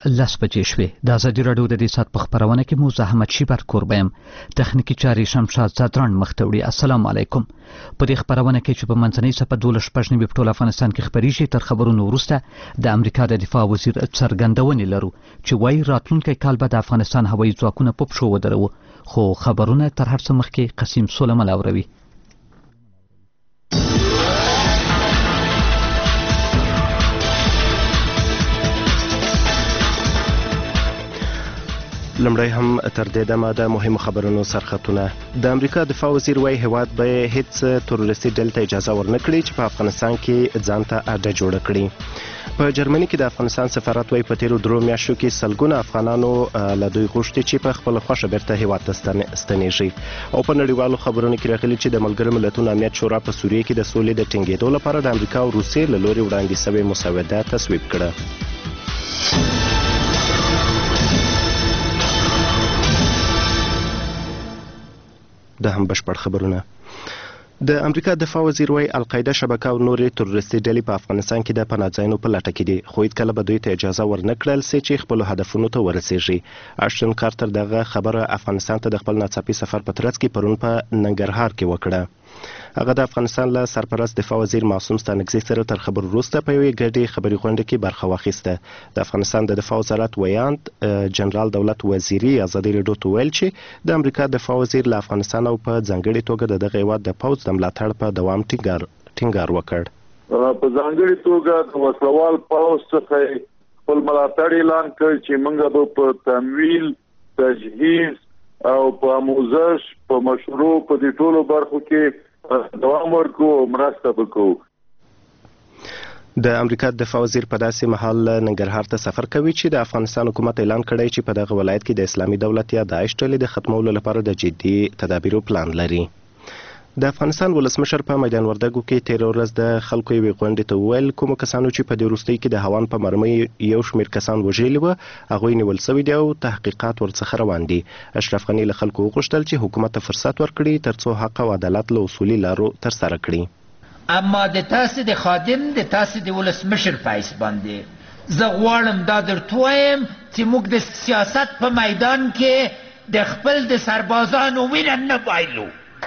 لس بجې شوې. د ازادي راډیو د دې ساعت په خپرونه کې مو زه احمد شیبر کوربه یم. تخنیکي چارې شمشاد زادران مخ ته وړي. السلام علیکم. په دې خپرونه کې چې په منځنۍ صفحه 12 په ټول افغانستان کې خپریږي، تر خبرونو وروسته د امریکا د دفاع وزیر څرګندونې لرو چې وایي راتلونکی کال به د افغانستان هوایي ځواکونه په پښو ودروو. خو خبرونه تر هر څه مخکې قسیم سولمل اوروي. لمړی هم تر دې دمه د مهمو خبرونو سرخطونه. د امریکا دفاع وزیر وایي هیواد به هیڅ تروریستي ډلې ته اجازه ورنکړي چې په افغانستان کې ځان ته اډه جوړه کړي. په جرمني کې د افغانستان سفارت وایي په تیرو 3 میاشتو کې سلګونه افغانانو له دوی غوښتي چې په خپل خوښه بیرته هیواد ته ستنیږي. او په نړیوالو خبرونو کې راغلي چې د ملګرو ملتونو امنیت شورا په سوریه کې د سولې د ټینګېدو لپاره د امریکا او روسیې له لوري وړاندې شوې مسوده تصویب کړه. د هم بشپړ خبرونه. د امریکا دفاع وزیر وایي القاعده شبکه او نورې تروریستي ډلې په افغانستان کې د پناه ځایونو په لټه کې دي، خو هیڅکله به دوی ته اجازه ورنکړل سي چې خپلو هدفونو ته ورسیږي. اشتون کارتر دغه خبره افغانستان ته د خپل ناڅاپي سفر په ترڅ کې پرون په ننګرهار کې وکړه. هغه د افغانستان له سرپرست دفاع وزیر معصوم ستانکزي سره تر خبرو وروسته په یوې ګډې خبري غونډه کې برخه واخیسته. د افغانستان د دفاع وزارت ویاند جنرال دولت وزیري ازادي راډیو ته ویل چې د امریکا دفاع وزیر له افغانستان او په ځانګړې توګه د دغه هیواد د پوځ د ملاتړ په دوام ټینګار وکړ. په ځانګړې توګه د وسلوال پوځ څخه خپل ملاتړ اعلان کړ چې موږ به په تمویل، تجهیز او په آموزش په مشروع په دې ټولو برخو کې دوام ورکو او مرسته وکړو. د امریکا دفاع وزیر په داسې مهال ننګرهار ته سفر کوي چې د افغانستان حکومت اعلان کړی چې په دغه ولایت کې د اسلامي دولت یا داعش ډلې د ختمولو لپاره د جدي تدابیرو پلان لري. د افغانستان ولسمشر په میدان وردګو کې تیر ورځ د خلکو یوې غونډې ته وویل کومو کسانو چې په دې وروستۍ کې د هوان په مرمۍ یو شمېر کسان وژلي وو هغوی نیول سوي دي او تحقیقات ورڅخه روان دي. اشرف غني له خلکو وغوښتل چې حکومت ته فرصت ورکړي ترڅو حق او عدالت له اصولي لارو ترسره کړي. اما د تاسو د خادم د تاسو د ولسمشر په حیث باندې زه غواړم دا درته ووایم چې موږ د سیاست په میدان کې د خپل د سربازانو وینه نه بایلو.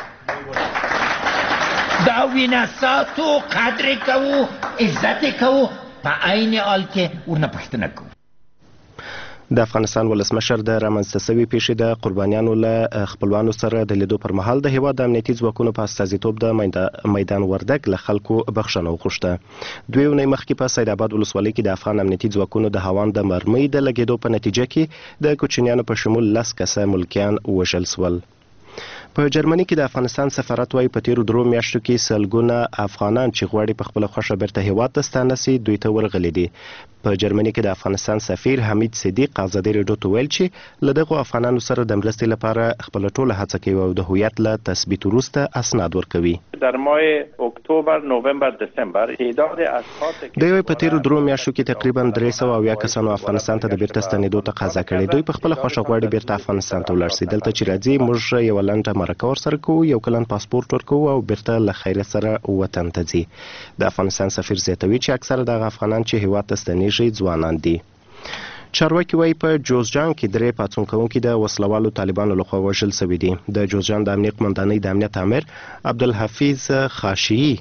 دا وینه ساتو، قدر کوو، عزت کوو، په عین حال کې ورنه پوښتنه کوو. د افغانستان ولسمشر د رامنځته سوي پیښې د قربانیانو له خپلوانو سره د لیدو پر مهال د هیواد د امنیتي ځواکونو په استازیتوب د میدان وردګ له خلکو بخښنه وغوښته. 2 اونۍ مخکې په سید آباد ولسوالۍ کې د افغان امنیتي ځواکونو د هوان د مرمۍ د لګېدو په نتیجه کې د کوچنیانو په شمول 10 کسه ملکیان وژل سول. په جرمني کې د افغانستان سفارت وایي په تیرو 3 میاشتو کې سلګونه افغانان چې غواړي په خپله خوښه بیرته هیواد ته ستانه سي دوی ته ورغلي دي. په جرمني کې د افغانستان سفیر حمید صدیق ازادي راډیو ته ویل چې له دغو افغانانو سره د مرستې لپاره خپله ټوله هڅه کوي او د هویت له تثبیت وروسته اسناد ورکوي. در ماه اکتبر، نوامبر، دسامبر تعداد اشخاص دوی په تیرو 3 میاشتو کې تقریبا 300 کسانو افغانستان ته د بیرته ستنېدو تقاضا کړې. دوی په خپله خوښه غواړي بیرته افغانستان ته ولاړ سي. دلته چې راځي موږ یو لنډه مرکه ورسره کوو، یو کلن پاسپورت ورکوو او بیرته له خیره سره وطن ته ځي. د افغانستان سفیر زیاتوي چې اکثره دغه افغانان چې هیواد ته ستنېږي ځوانان دي. چارواکي وایي په جوزجان کې 3 پاڅون کوونکي د وسلوالو طالبانو لخوا وژل سوي دي. د جوزجان د امنیت قمندانۍ د امنیت امر عبدالحفیظ خاشعي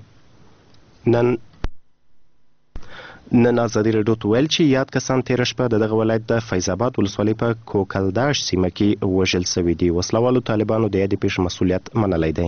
نن ازادي راډیو ته ویل چې یاد کسان تېره شپه د دغه ولایت د فیض آباد ولسوالۍ په کوکلداش سیمه کې وژل سوي دي. وسلوالو طالبانو د یادې پیښې مسؤلیت منلی دی.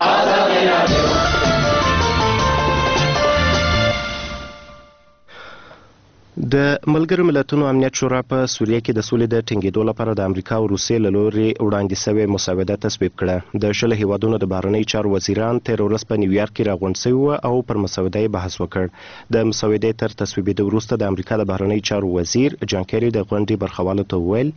د ملګرو ملتونو امنیت شورا په سوریه کې د سولې د ټینګېدو لپاره د امریکا او روسیې له لوري وړاندې شوې مسوده تصویب کړه. د 20 هیوادونو د بهرنیو چارو وزیران تېره ورځ په نیویارک کې راغونډ شوي وو او پر مسوده یې بحث وکړ. د مسودې تر تصویبېدو وروسته د امریکا د بهرنیو چارو وزیر جان کیری د غونډې برخوالو ته وویل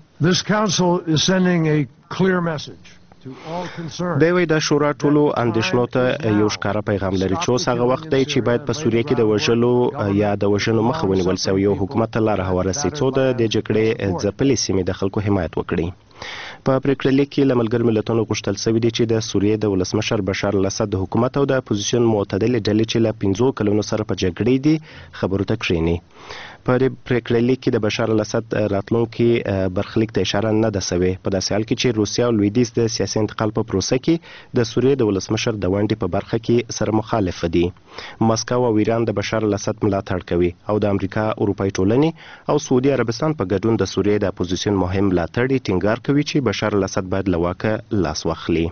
دی وایي دا شورا ټولو اندېښنو ته یو ښکاره پیغام لري چې اوس هغه وخت دی چې باید په سوریه کې د وژلو یا د وژنو مخه ونیول سي او یو حکومت ته لاره هواره سي څو د دې جګړې ځپلې سیمې د خلکو حمایت وکړي. په پریکړه لیک کې له ملګرو ملتونو غوښتل سوي دي چې د سوریې د ولسمشر بشار الاسد د حکومت او د اپوزیسیون معتدلې ډلې چې له 5 کلونو سره په جګړې دي خبرو ته کښیني. په پریکړه لیک کې د بشار الاسد راتلونکي برخلیک ته اشاره نه ده سوې په داسې حال کې چې روسیا او لویدیځ د سیاسي انتقال په پروسه کې د سوریې د ولسمشر د ونډې په برخه کې سره مخالف دي. مسکو او ایران د بشار الاسد ملاتړ کوي او د امریکا، اروپای ټولنې او سعودي عربستان په ګډون د سوریې د اپوزیسیون مهم ملاتړ ټینګار کوي چې بشار الاسد باید له واکه لاس واخلي.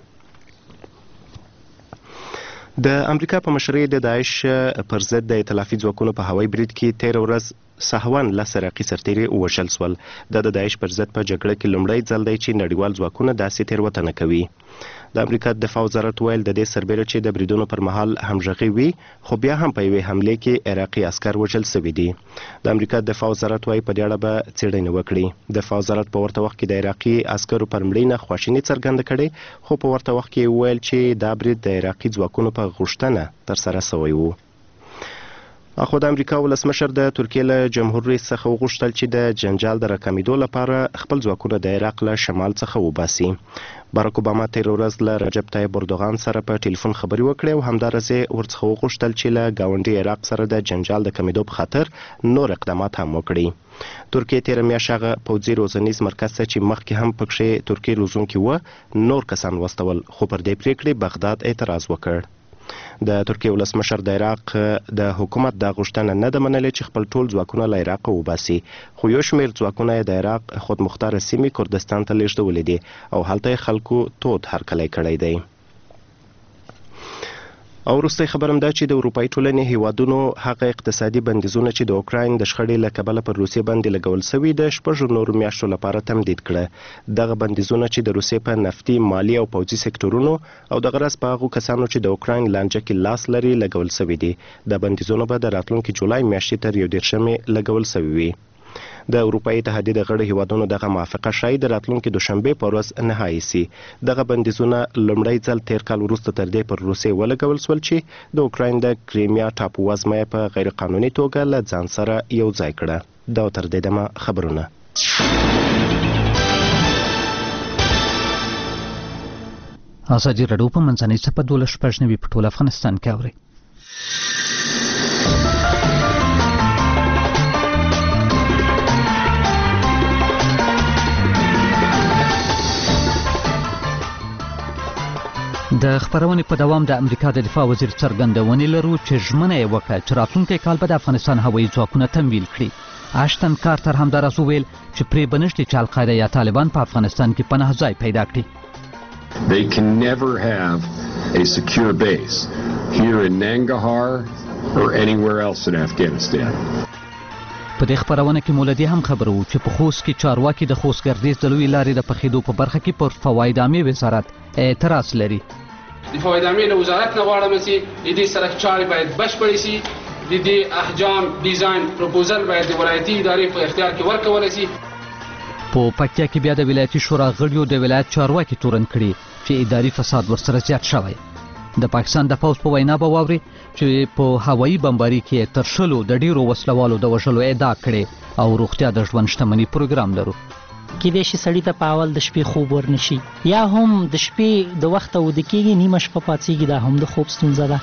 د امریکا په مشرۍ د داعش پر ضد د ائتلافي ځواکونو په هوایي برید کې 13 ورځ سهوان 10 عراقي سرتیري ووژل سول. د داعش پر ضد په جګړه کې لومړی ځل دی چې نړیوال ځواکونه داسې تېروتنه کوي. د امریکا دفاع وزارت ویل د دې سربېره چې د بریدونو پر مهال همغږي وي، خو بیا هم په یوې حملې کې عراقي عسکر وژل شوي دي. د امریکا دفاع وزارت وايي په دې اړه به څېړنې وکړي. دفاع وزارت په ورته وخت کې د عراقي عسکرو پر مړینې خواشیني څرګنده کړې، خو په ورته وخت کې ویل چې دا برید د عراقي ځواکونو په غوښتنه ترسره شوی و. اخو د امریکا ولسمشر د ترکیې له جمهور رئیس څخه وغوښتل چې د جنجال د راکمېدو لپاره خپل ځواکونه د عراق له شمال څخه وباسي. باراک اوباما 13 ورځ له رجب طیب اردوغان سره په ټلیفون خبرې وکړې او همدارس ورڅخه وغوښتل چې له ګاونډي عراق سره د جنجال د کمیدو په خاطر نور اقدامات هم وکړي. ترکیې تیر میاشت هغه پوځي روزنیز مرکز ته چې مخکې هم پکښې ترکیې روزونکي و نور کسان واستول، خو پر دې پریکړې بغداد اعتراض وکړ. د ترکیې ولسمشر د عراق د حکومت د غوښتنه نه ده منلې چې خپل ټول ځواکونه له عراق وباسي، خو یو شمېر ځواکونه یې د عراق خودمختاره سیمې کردستان ته لیږدولې دي او هلته یې خلکو تود هرکلی کړی دی. او وروستی خبر هم دا چې د اروپایي ټولنې هیوادونو هغه اقتصادي بندیزونه چې د اوکراین د شخړې له کبله پر روسیې باندې لګول سوي د 6 نورو میاشتو لپاره تمدید کړه. دغه بندیزونه چې د روسیې په نفتي، مالي او پوځي سکتورونو او د غرض په هغو کسانو چې د اوکراین لانجه کې لاس لري لګول سوي دي. د بندیزونو به د راتلونکي جولای میاشتې تر 11 لګول سوي وي. د اروپایي اتحادیې د غړو هیوادونو دغه موافقه ښایي د راتلونکي دوشنبې په ورځ نهایي سي. دغه بندیزونه لومړی ځل تیر کال وروسته تر دې پر روسیې ولګول سول چې د اوکراین د کریمیا ټاپو وزمه په غیر قانوني توګه له ځان سره یو ځای کړه. دا تر دې دمه خبرونه. ازادي راډیو په منځنۍ سپه 12 په ټول افغانستان کې اوري. د خبرونې په دوام د امریکا د دفاع وزیر څرګندونې لرو چې ژمنه یې وکړه چې راتلونکی کال به د افغانستان هوایي ځواکونه تمویل کړي. اشتن کارتر همداراز وویل چې پرې به نشته چې القاعده یا طالبان په افغانستان کې پناه ځای پیدا کړي. They can never have a secure base here in Nangarhar or anywhere else in Afghanistan. په دې خبرونه کې مولدي هم خبرو چې په خوست کې چارواکي د خوست ګردیز د لوی لارې د پخېدو په برخه کې پر فواید عامې وزارت اعتراض لري. د فواید عامې له وزارت نه غواړم چې د دې سړک چارې باید بشپړې شي، د دې احجام ډیزاین پروپوزل باید د ولایتي ادارې په اختیار کې ورکول شي. په پکتیا کې بیا د ولایتي شورا غړیو د ولایت چارواکي تورن کړي چې اداري فساد ورسره زیات شوی. د پاکستان د پوځ په وینا به واوري چې په هوایي بمباري کې تر شلو د ډیرو وسلوالو د وژلو ادعا کړي او روغتیا د ژوند شتمنۍ پروګرام لرو. کېدای شي سړي ته په اول د شپې خوب ورنشي یا هم د شپې د وخته ویده کېږي، نیمه شپه پاڅېږي، دا هم د خوب ستونزه ده.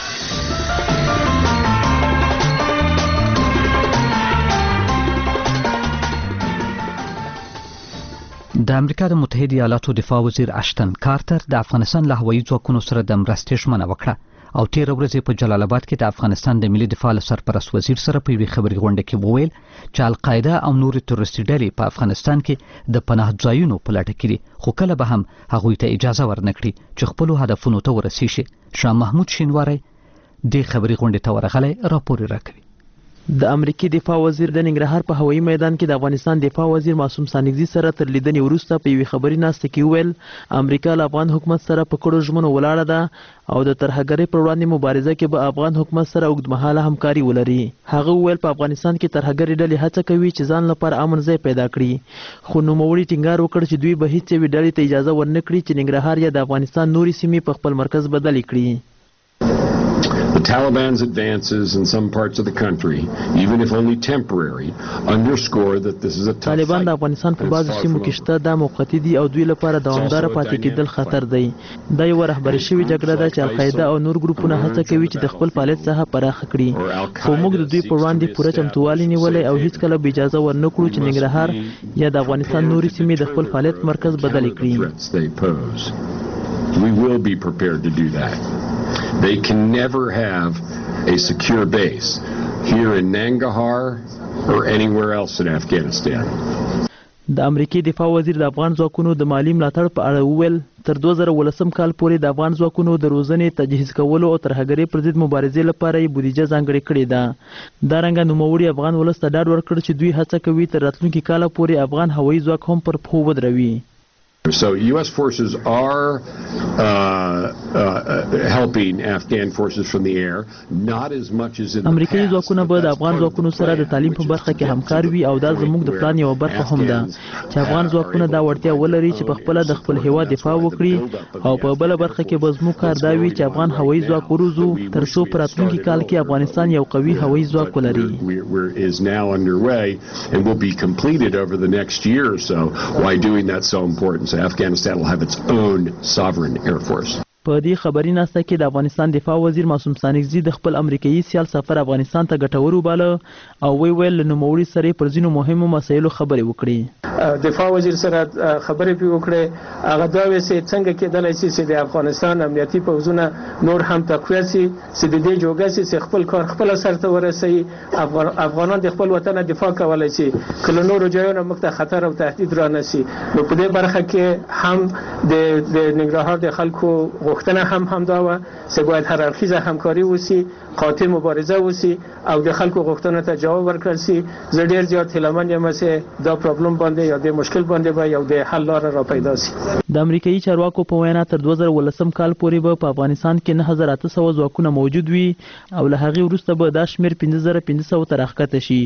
د امریکا د متحده ایالاتو دفاع وزیر اشتن کارتر د افغانستان له هوایي ځواکونو سره د مرستې ژمنه وکړه او 13 ورځې په جلال آباد کې د افغانستان د ملي دفاع له سرپرست وزیر سره په یوې خبري غونډه کې وویل چې القاعده او نورې تروریستي ډلې په افغانستان کې د پناه ځایونو په لټه کې دي، خو کله به هم هغوی ته اجازه ورنکړي چې خپلو هدفونو ته ورسیږي. شاه محمود شینواری د خبري غونډې ته ورغلی راپور راکوي. د امریکای دفاع وزیر د ننګرهار په هوایي میدان کې د افغانستان دفاع وزیر معصوم سانګزي سره تر لیدنې وروسته په یوې خبري ناسته کې ویل امریکا له افغان حکومت سره په کړو ژمنو ولاړه ده او د ترهګرۍ پر وړاندې مبارزه کې به افغان حکومت سره اوږدمهاله همکاري ولري. هغه ویل په افغانستان کې ترهګرۍ ډلې هڅه کوي چې ځان لپاره امن ځای پیدا کړي، خو نوموړي ټینګار وکړ چې دوی به هیڅ یوې ډلې ته اجازه ورنکړي چې ننګرهار یا د افغانستان نورې سیمې په خپل مرکز بدلې کړي. The Taliban's advances in some parts of the country, even if only temporary, underscore that this is a tough طالبان د fight. افغانستان په بعضو سیمو کې شته دا موقتي دي او دوی لپاره دوامداره پاتې کېدل خطر دی. دا یو رهبري شوې جګړه ده چې القاعده او نور ګروپونه هڅه کوي چې د خپل فعالیت څخه پراخه کړي، خو موږ د دوی په وړاندې پوره چمتووالی نیولی او هیڅکله به اجازه ورنکړو چې ننګرهار یا د افغانستان نورې سیمې د خپل فعالیت مرکز بدل کړي. We will be prepared to do that. They can never have a secure base here in Nangarhar or anywhere else in Afghanistan. د امریکای دفاع وزیر د افغان ځواکونو د مالی ملاتړ په اړه وویل تر 2018 کال پورې د افغان ځواکونو د روزنې تجهیز کولو او ترهګرۍ پر ضد مبارزې لپاره یې بودیجه ځانګړې کړې ده. دا رنګه نوموړي افغان ولس ته ډاډ ورکړ چې دوی هڅه کوي تر راتلونکي کاله پورې افغان هوایي ځواک هم پر پښو ودروي. So U.S. forces are helping Afghan forces from the air, not as much as in the امریکایي past. ځواکونه به د افغان ځواکونو سره د تعلیم په برخه کې همکار وي او دا زموږ د پلان یوه برخه هم ده چې افغان ځواکونه دا وړتیا ولري چې په خپله د خپل هیواد دفاع وکړي او په بله برخه کې به زموږ کار دا وي چې افغان هوایي ځواک وروزو تر څو په راتلونکي کال کې افغانستان یو قوي هوایي ځواک ولري. Is now underway and will be completed over the next year or so. Why doing that so important? So Afghanistan will have its own sovereign air force. په دې خبري ناسته کې د افغانستان دفاع وزیر معصوم ثانیزی د خپل امریکایي سیال سفر افغانستان ته ګټور وباله او ویل له نوموړي سره پر ځینو مهمو مسایلو خبرې وکړي. دفاع وزیر سره خبرې پی وکړي هغه دا وایي چې څنګه کېدلای شي چې د افغانستان امنیتي پوځونه نور هم تقویه شي چې د دې جوګه چې خپل کار خپل سرته ورسوي. افغانان د خپل وطن دفاع کولای شي کله نور ځایونو موږ ته خطر او تهدید را نشي. نو په دې برخه کې هم د ننګرهار د خلکو غوښتنه هم دا و چې باید هر اړخیزه همکاري وشي، قاطع مبارزه وشي او د خلکو غوښتنو ته جواب ورکړل شي. زه ډېر زیات هیلهمن یم چې دا پرابلم باندې یا د مشکل باندې به یو د حل لاره را پیدا شي. د امریکایي چارواکو په وینا تر 2018 کال پورې به په افغانستان کې 9800 ځواکونه موجود وي او له هغې وروسته به دا شمېر 15500 ته راښکته شي.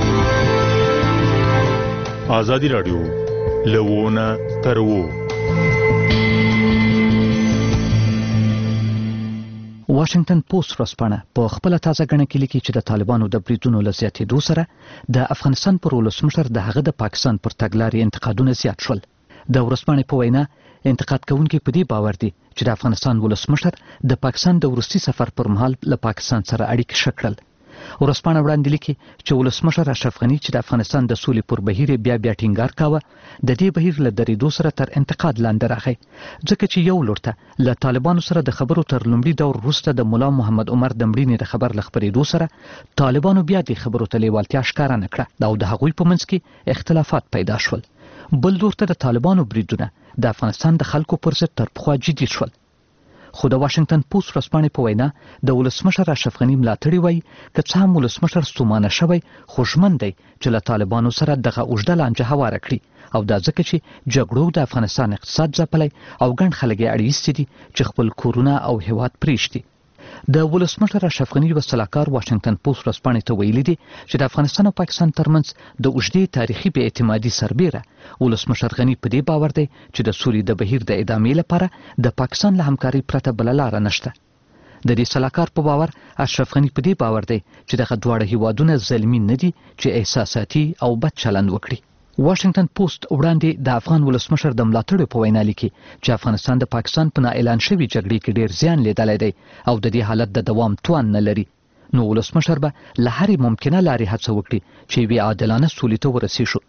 ازادي راډیو لوونه تر وو. واشنگټن پوسټ ورځپاڼه په خپل تازه غنه کې لیکي چې د طالبانو د بریدونو له زیاتېدو سره د افغانستان پر ولسمشر د هغه د پاکستان پر تګلارې انتقادونه زیات شول. د ورځپاڼې په وینا انتقاد کوونکي په دې باور دي چې د افغانستان ولسمشر د پاکستان د وروستي سفر پر مهال له پاکستان سره اړیکې ښه کړل. ورځپاڼه وړاندې لیکي چې ولسمشر اشرف غني چې د افغانستان د سولې پر بهیر بیا ټینګار کاوه د دې بهیر له درېدو سره تر انتقاد لاندې راغی ځکه چې یو لور ته له طالبانو سره د خبرو تر لومړي دور وروسته د ملا محمد عمر د مړینې د خبر له خپرېدو سره طالبانو بیا د خبرو ته لیوالتیا ښکاره نه کړه او د هغوی په منځ کې اختلافات پیدا شول. بل لور ته د طالبانو بریدونه د افغانستان د خلکو پر ضد تر پخوا جدي شول. خو د واشنگټن پوسټ ورځپاڼې په وینا د ولسمشر اشرف غني ملاتړي وایي که څه هم ولسمشر ستومانه شوی خو ژمن دی چې له طالبانو سره دغه اوږده لانجه هواره کړي او دا ځکه چې جګړو د افغانستان اقتصاد ځپلی او ګڼ خلک یې اړ دي چې خپل کورونه او هیواد پرېږدي. د ولسمشر اشرف غني یو سلاکار واشنگټن پوسټ ورځپاڼې ته ویلي دي چې د افغانستان او پاکستان ترمنځ د اوږدې تاریخي بې اعتمادي سربیره ولسمشر غني په دې باور دی چې د سولې د بهیر د ادامې لپاره د پاکستان له همکارۍ پرته بله لاره نشته. د دې سلاکار په باور اشرف غني په دې باور دی چې دغه دواړه هیوادونه ظلمي نه دي چې احساساتي او بد چلند وکړي. واشنگټن پوسټ وړاندې د افغان ولسمشر د ملاتړو په وینا لیکي چې افغانستان د پاکستان په اعلان شوي جګړې کې ډیر زیان لیدلی دی او د دې حالت د دوام توان نه لري. نو ولسمشر به له هرې ممکنه لارې هڅه وکړي چې یوې عادلانه سولې ته ورسیږو.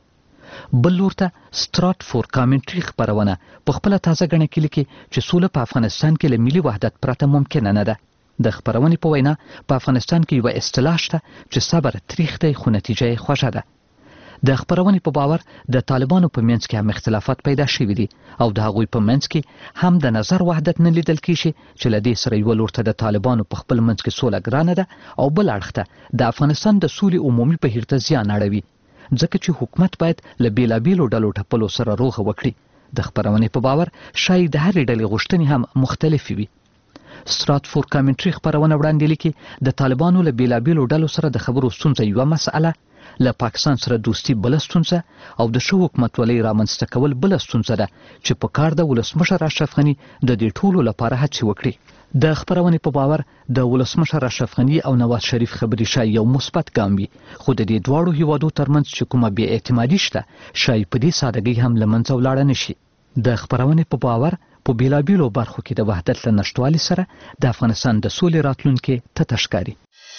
بل لور ته ستراتفورد کامنټري خپرونه په خپله تازه غڼه کې لیکي چې سوله په افغانستان کې له ملي وحدت پرته ممکنه نه ده. د خپرونې په وینا په افغانستان کې یوه اصطلاح شته چې صبر تریخ دی خو نتیجه یې خوږه ده. د خپرونې په باور د طالبانو په منځ کې هم اختلافات پیدا شوي دي او د هغوی په منځ کې هم د نظر وحدت نه لیدل کیږي چې له دې سره یوه لور ته د طالبانو په خپل منځ کې سوله ګرانه ده او بل اړخ ته د افغانستان د سولې عمومي بهیر ته زیان اړوي ځکه چې حکومت باید له بېلابېلو ډلو ټپلو سره روغه وکړي. د خپرونې په باور شاید د هرې ډلې غوښتنې هم مختلفې وي. ستراتفورد کامنټري خپرونه وړاندې لیکي د طالبانو له بېلابېلو ډلو سره د خبرو ستونزه یوه مسئله له پاکستان سره دوستي بل ستونزه او د شو حکومتولۍ رامنځته کول بل ستونزه ده چې په کار د ولسمشر اشرف غني د دې ټولو لپاره هڅې وکړي. د خبرونې په باور د ولسمشر اشرف غني او نواز شریف خبري شای یو مثبت ګام وي، خو د دې دواړو هیوادو ترمنځ چې کومه بې اعتمادي شته شای په دې سادهګۍ هم له منځه ولاړه نشي. د خبرونې په باور په بیلابیلو برخو کې د وحدت له نشتوالي سره د افغانستان د سولې راتلونکي ته تشکاري.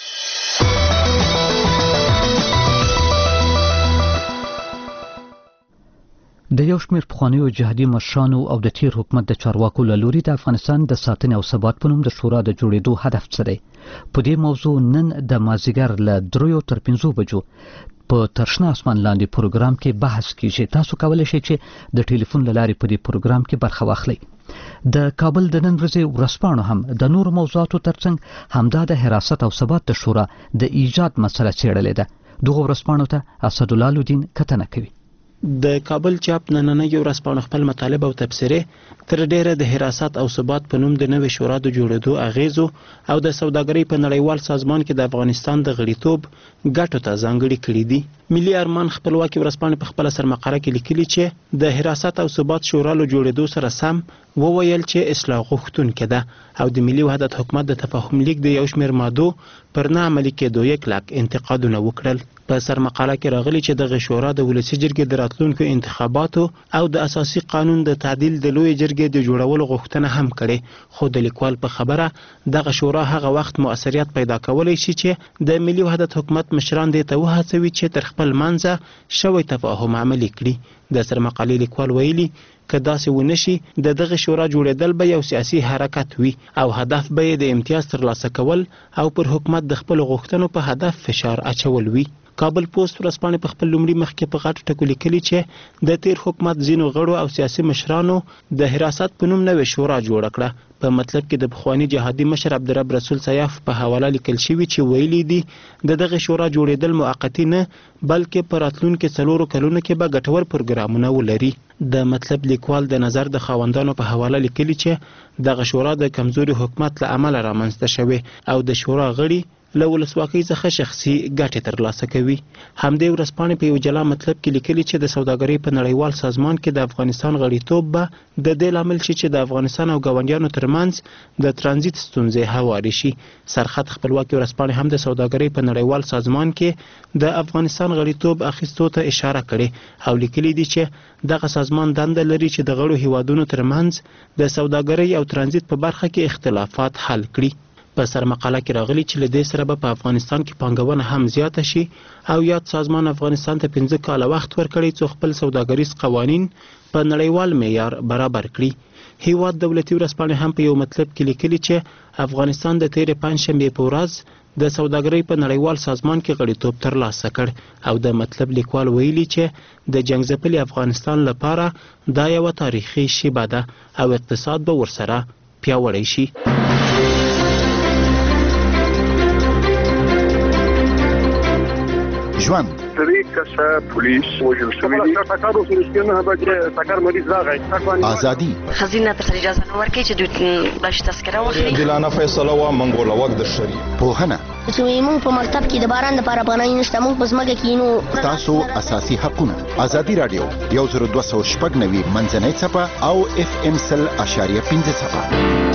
د یو شمېر پخوانیو جهادي مشرانو او د تیر حکومت د چارواکو له لوري د افغانستان د ساتنې او ثبات په نوم د شورا د جوړېدو هدف څه دی؟ په دې موضوع نن د مازدیګر له 3 تر 5 بجو په ترشنه اسمان لاندې پروګرام کې بحث کیږي. تاسو کولی شئ چې د ټلیفون له لارې په دې پروګرام کې برخه واخلئ. د کابل د نن ورځې ورځپاڼو هم د نور موضوعاتو ترڅنګ همدا د حراست او ثبات د شورا د ایجاد مسله څېړلې ده. دغه ورځپاڼو ته اسدالله الدین کتنه کوي. د کابل چاپ نننۍ ورځپاڼه خپل مطالب او تبصرې تر ډیره د حراست او ثبات په نوم د نوې شورا د جوړېدو اغیزو او د سوداګرۍ په نړیوال سازمان کې د افغانستان د غړیتوب ګټو ته ځانګړي کړي دي. ملي ارمان خپلواکي ورځپاڼه په خپل سرمقاله کې لیکلي چې د حراست او ثبات شورا له جوړېدو سره سم وویل چې اصلاح غوښتونکې ده او د ملي وحدت حکومت د تفاهم لیک د یو شمېر مادو پر نه عملي کېدو یې کلک انتقادونه وکړل. په سرمقاله کې راغلي چې دغه شورا د ولسي جرګې د راتلونکو انتخاباتو او د اساسي قانون د تعدیل د لوی جرګې د جوړولو غوښتنه هم کړې، خو د لیکوال په خبره دغه شورا هغه وخت مؤثریت پیدا کولی شي چې د ملي وحدت حکومت مشران دې ته وهڅوي چې تر خپل منځه شوی تفاهم عملي کړي. د سرمقالې لیکوال ویلي که داسې ونشي د دغه شورا جوړېدل به یو سیاسي حرکت وي او هدف به یې د امتیاز ترلاسه کول او پر حکومت د خپلو غوښتنو په هدف فشار اچول وي. کابل پوسټ ورځپاڼې په خپل لومړي مخ کې په غټو ټکو لیکلي چې د تیر حکومت ځینو غړو او سیاسي مشرانو د حراست په نوم نوې شورا جوړه کړه. په مطلب کې د پخواني جهادي مشر عبدالرب رسول سیاف په حواله لیکل شوي چې ویلي دي د دغه شورا جوړېدل موقتي نه بلکې په راتلونکو 4 کلونو کې به ګټور پروګرامونه ولري. د مطلب لیکوال د نظر د خاوندانو په حواله لیکلي چې دغه شورا د کمزوري حکومت له امله رامنځته شوې او د شورا غړي له ولسواکۍ څخه شخصي ګټې ترلاسه کوي. همدې ورځپاڼې په یو جلا مطلب کې لیکلي چې د سوداګرۍ په نړیوال سازمان کې د افغانستان غړیتوب به د دې لامل شي چې د افغانستان او ګاونډیانو ترمنځ د ترانزیت ستونزې هوارې شي. سرخط خپلواکي ورځپاڼې هم د سوداګرۍ په نړیوال سازمان کې د افغانستان غړیتوب اخیستو ته اشاره کړې او لیکلي دي چې دغه سازمان دنده لري چې د غړو هیوادونو ترمنځ د سوداګرۍ او ترانزیت په برخه کې اختلافات حل کړي. په سرمقاله کې راغلي چې له دې سره به په افغانستان کې پانګونه هم زیاته شي او یاد سازمان افغانستان ته 15 کاله وخت ورکړي څو خپل سوداګریز قوانین په نړیوال معیار برابر کړي. هیواد دولتي ورځپاڼې هم په یو مطلب کې لیکلي چې افغانستان د تیرې پنجشنبې په ورځ د سوداګرۍ په نړیوال سازمان کې غړیتوب ترلاسه کړ او د مطلب لیکوال ویلي چې د جنګ ځپلي افغانستان لپاره دا یوه تاریخي شیبه ده او اقتصاد به ورسره پیاوړی شي. ژوند پولیس وژل شوی دی ازادي خزینه ته اجازه نه ورکړي چې دوی بلش تذکره واخلي. دلانه فیصله وا منګول وخت د شری پوهنه چې موږ په مکتب کې د باران لپاره پناه نشته، موږ په ځمکه کې نو تاسو اساسي حقونه. ازادي رادیو 10290 منځنۍ صفه او FM 100.5 صفه.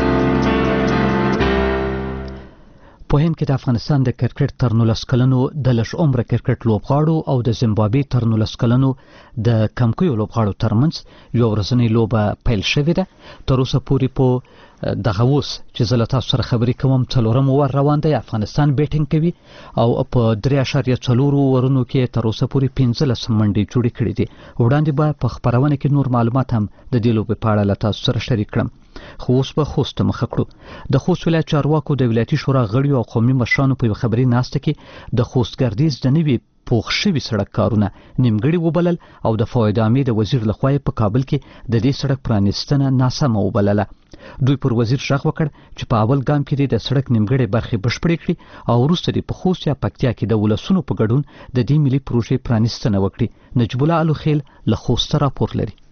په هند کې د افغانستان د کرکټ تر 19 کلنو د لږ عمره کرکټ لوبغاړو او د زیمبابوې تر 19 کلنو د کمکیو لوبغاړو ترمنځ یو ورځنۍ لوبه پیل شوې ده. تر اوسه پورې په دغه اوس چې زه له تاسو سره خبرې کوم 4م ور روان دی. افغانستان بیټینګ کوي او په 3.4 ورونو کې تر اوسه پورې 15 منډې جوړې کړې دي. وړاندې به په خبرونه کې نور معلومات هم د دې لوبې په اړه له تاسو سره شریک کړم. خو اوس به خوست مخه کړو. د خوست ولایت چارواکو د ولایتي شورا غړیو او قومي مشرانو په یوه خبري ناسته کې د خوست ګردیز د نوي پوخ شوي سړک کارونه نیمګړي وبلل او د فواد عامې د وزیر لخوا په کابل کې د دې سړک پرانیستنه ناسمه وبلله. دوی پر وزیر غږ وکړ چې په اول ګام کې د سړک نیمګړي برخې بشپړې کړي او وروسته په خوست یا پکتیا کې د ولسونو په ګډون د دې ملي پروژې پرانیستنه وکړي. نجیب الله الوخیل له خوست راپور لري.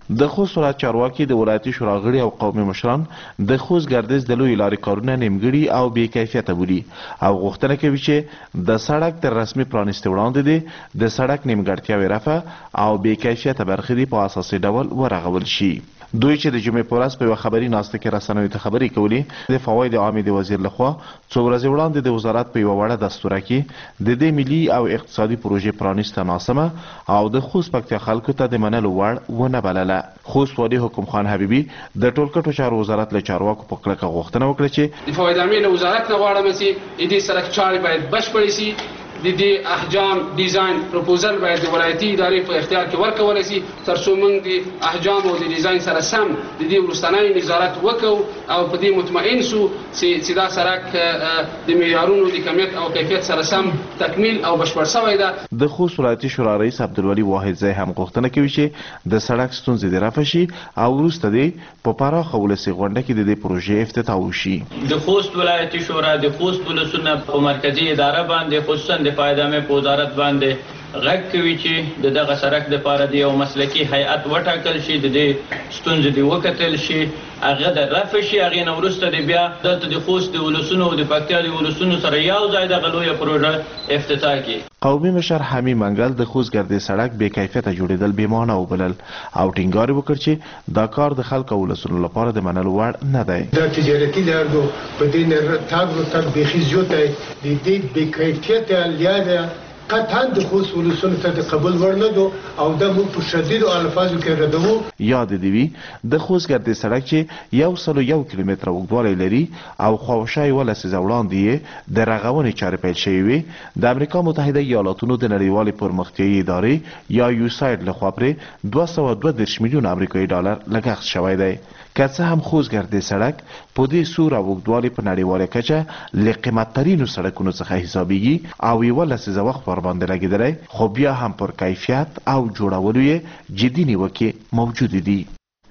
د خوست ولایت چارواکي د ولایتي شورا غړي او قومي مشران د خوست ګردیز د لویې لارې کارونه نیمګړي او بې کیفیته بولي او غوښتنه کوي چې د سړک تر رسمي پرانیستو وړاندې دي د سړک نیمګړتیاوې رفع او بې کیفیته برخې دي په اساسي ډول ورغول شي. دوی چې د جمعې په ورځ په یوه خبري ناسته کې رسنیو ته خبرې کولې د فواید عامې د وزیر لخوا څو ورځې وړاندې د وزارت په یوه وړه دستوره کې د دې ملي او اقتصادي پروژې پرانیسته ناسمه او د خوست پکتیا خلکو ته د منلو وړ ونه بلله. خوست والي حکم خان حبیبي د ټولګټو چارو وزارت له چارواکو په کلکه غوښتنه وکړه چې د فواید عامې له وزارت نه غواړم چې د دې سړک چارې باید بشپړې شي. د دې احجام ډیزاین پروپوزل باید د ولایتي ادارې په اختیار کې ورکولی شي تر څو موږ د احجام او د ډیزاین سره سم د دې وروستنی نظارت وکړو او په دې مطمئن شو چې دا سړک د معیارونو د کمیت او کیفیت سره سم تکمیل او بشپړ شوی ده. د خوست ولایتي شورا رئیس عبدالولي واحدزی هم غوښتنه کوي چې د سړک ستونزې دې رفع شي او وروسته دې په پراخه ولسي غونډه کې د دې پروژې افتتاح وشي. د خوست ولایتي شورا د خوست ولسونه په مرکزي اداره باندې خصوصا د فایدامې په وزارت باندې غږ کوي چې د دغه سړک دپاره د یو مسلکي هیئت وټاکل شي، د دې ستونزې دې وکتل شي، هغه د رفع شي، هغې نه وروسته د بیا دلته د خوست د ولسونو او د پکتیا د ولسونو سره یو ځای دغه لویه پروژه افتتاح کړي. قومي مشر حمید منګل د خوست ګردیز سړک بې کیفیته جوړېدل بېمانه وبلل او ټینګار یې وکړ چې دا کار د خلکو او ولسونو لپاره د منلو وړ نه دی. دا تجارتي لار دو په دې نه تاګ رتګ بیخي زیات دی، د دې بې کیفیته لاره قطعا د خوست ولسونو ته د قبول وړ نه دو او دا موږ په شدیدو الفاظو کې ردوو. یاد دې وي د خوست ګردیز سړک چې 101 کیلومتره اوږدوالی لري او خواوشا 11 لسیزه وړاندې یې د رغونې چارې پیل شوې وې. د امریکا متحده ایالاتونو د نړیوالې پرمختیایي ادارې یا یوساید لخوا پرې 232 میلیون امریکایي ډالر لګښت شوی دی. که څه هم خوست ګردیز سړک په دې سور او اوږدوالي په نړیواله کچه له قیمتترینو سړکونو څخه حسابیږي او 11 لسیزه وخت ورباندې لګېدلی، خو بیا هم پر کیفیت او جوړولو یې جدي نیوکې موجودې دي.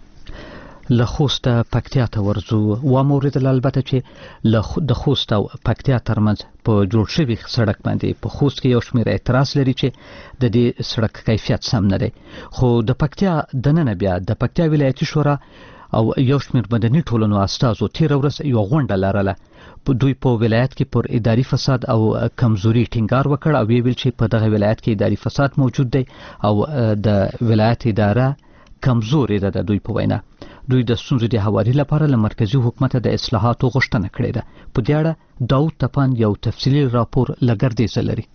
له خوست پکتیا ته ورځو. واوریدل البته چې د خوست او پکتیا ترمنځ په جوړ شوي سړک باندې په خوست کې یو شمېر اعتراض لري چې د دې سړک کیفیت سم نه دی، خو د پکتیا دننه بیا د پکتیا ولایتي شورا او یو شمېر مدني ټولنو استازو تېره ورځ یوه غونډه لرله. دوی په ولایت کې پر اداري فساد او کمزوري ټینګار وکړ او ویل چې په دغه ولایت کې اداري فساد موجود دی او د ولایت اداره کمزورې ده. د دوی په وینا دوی د ستونزو د هواري لپاره له مرکزي حکومت د اصلاحاتو غوښتنه کړې ده. په دې اړه داود تپان یو تفصیلي راپور له ګردیزه لري.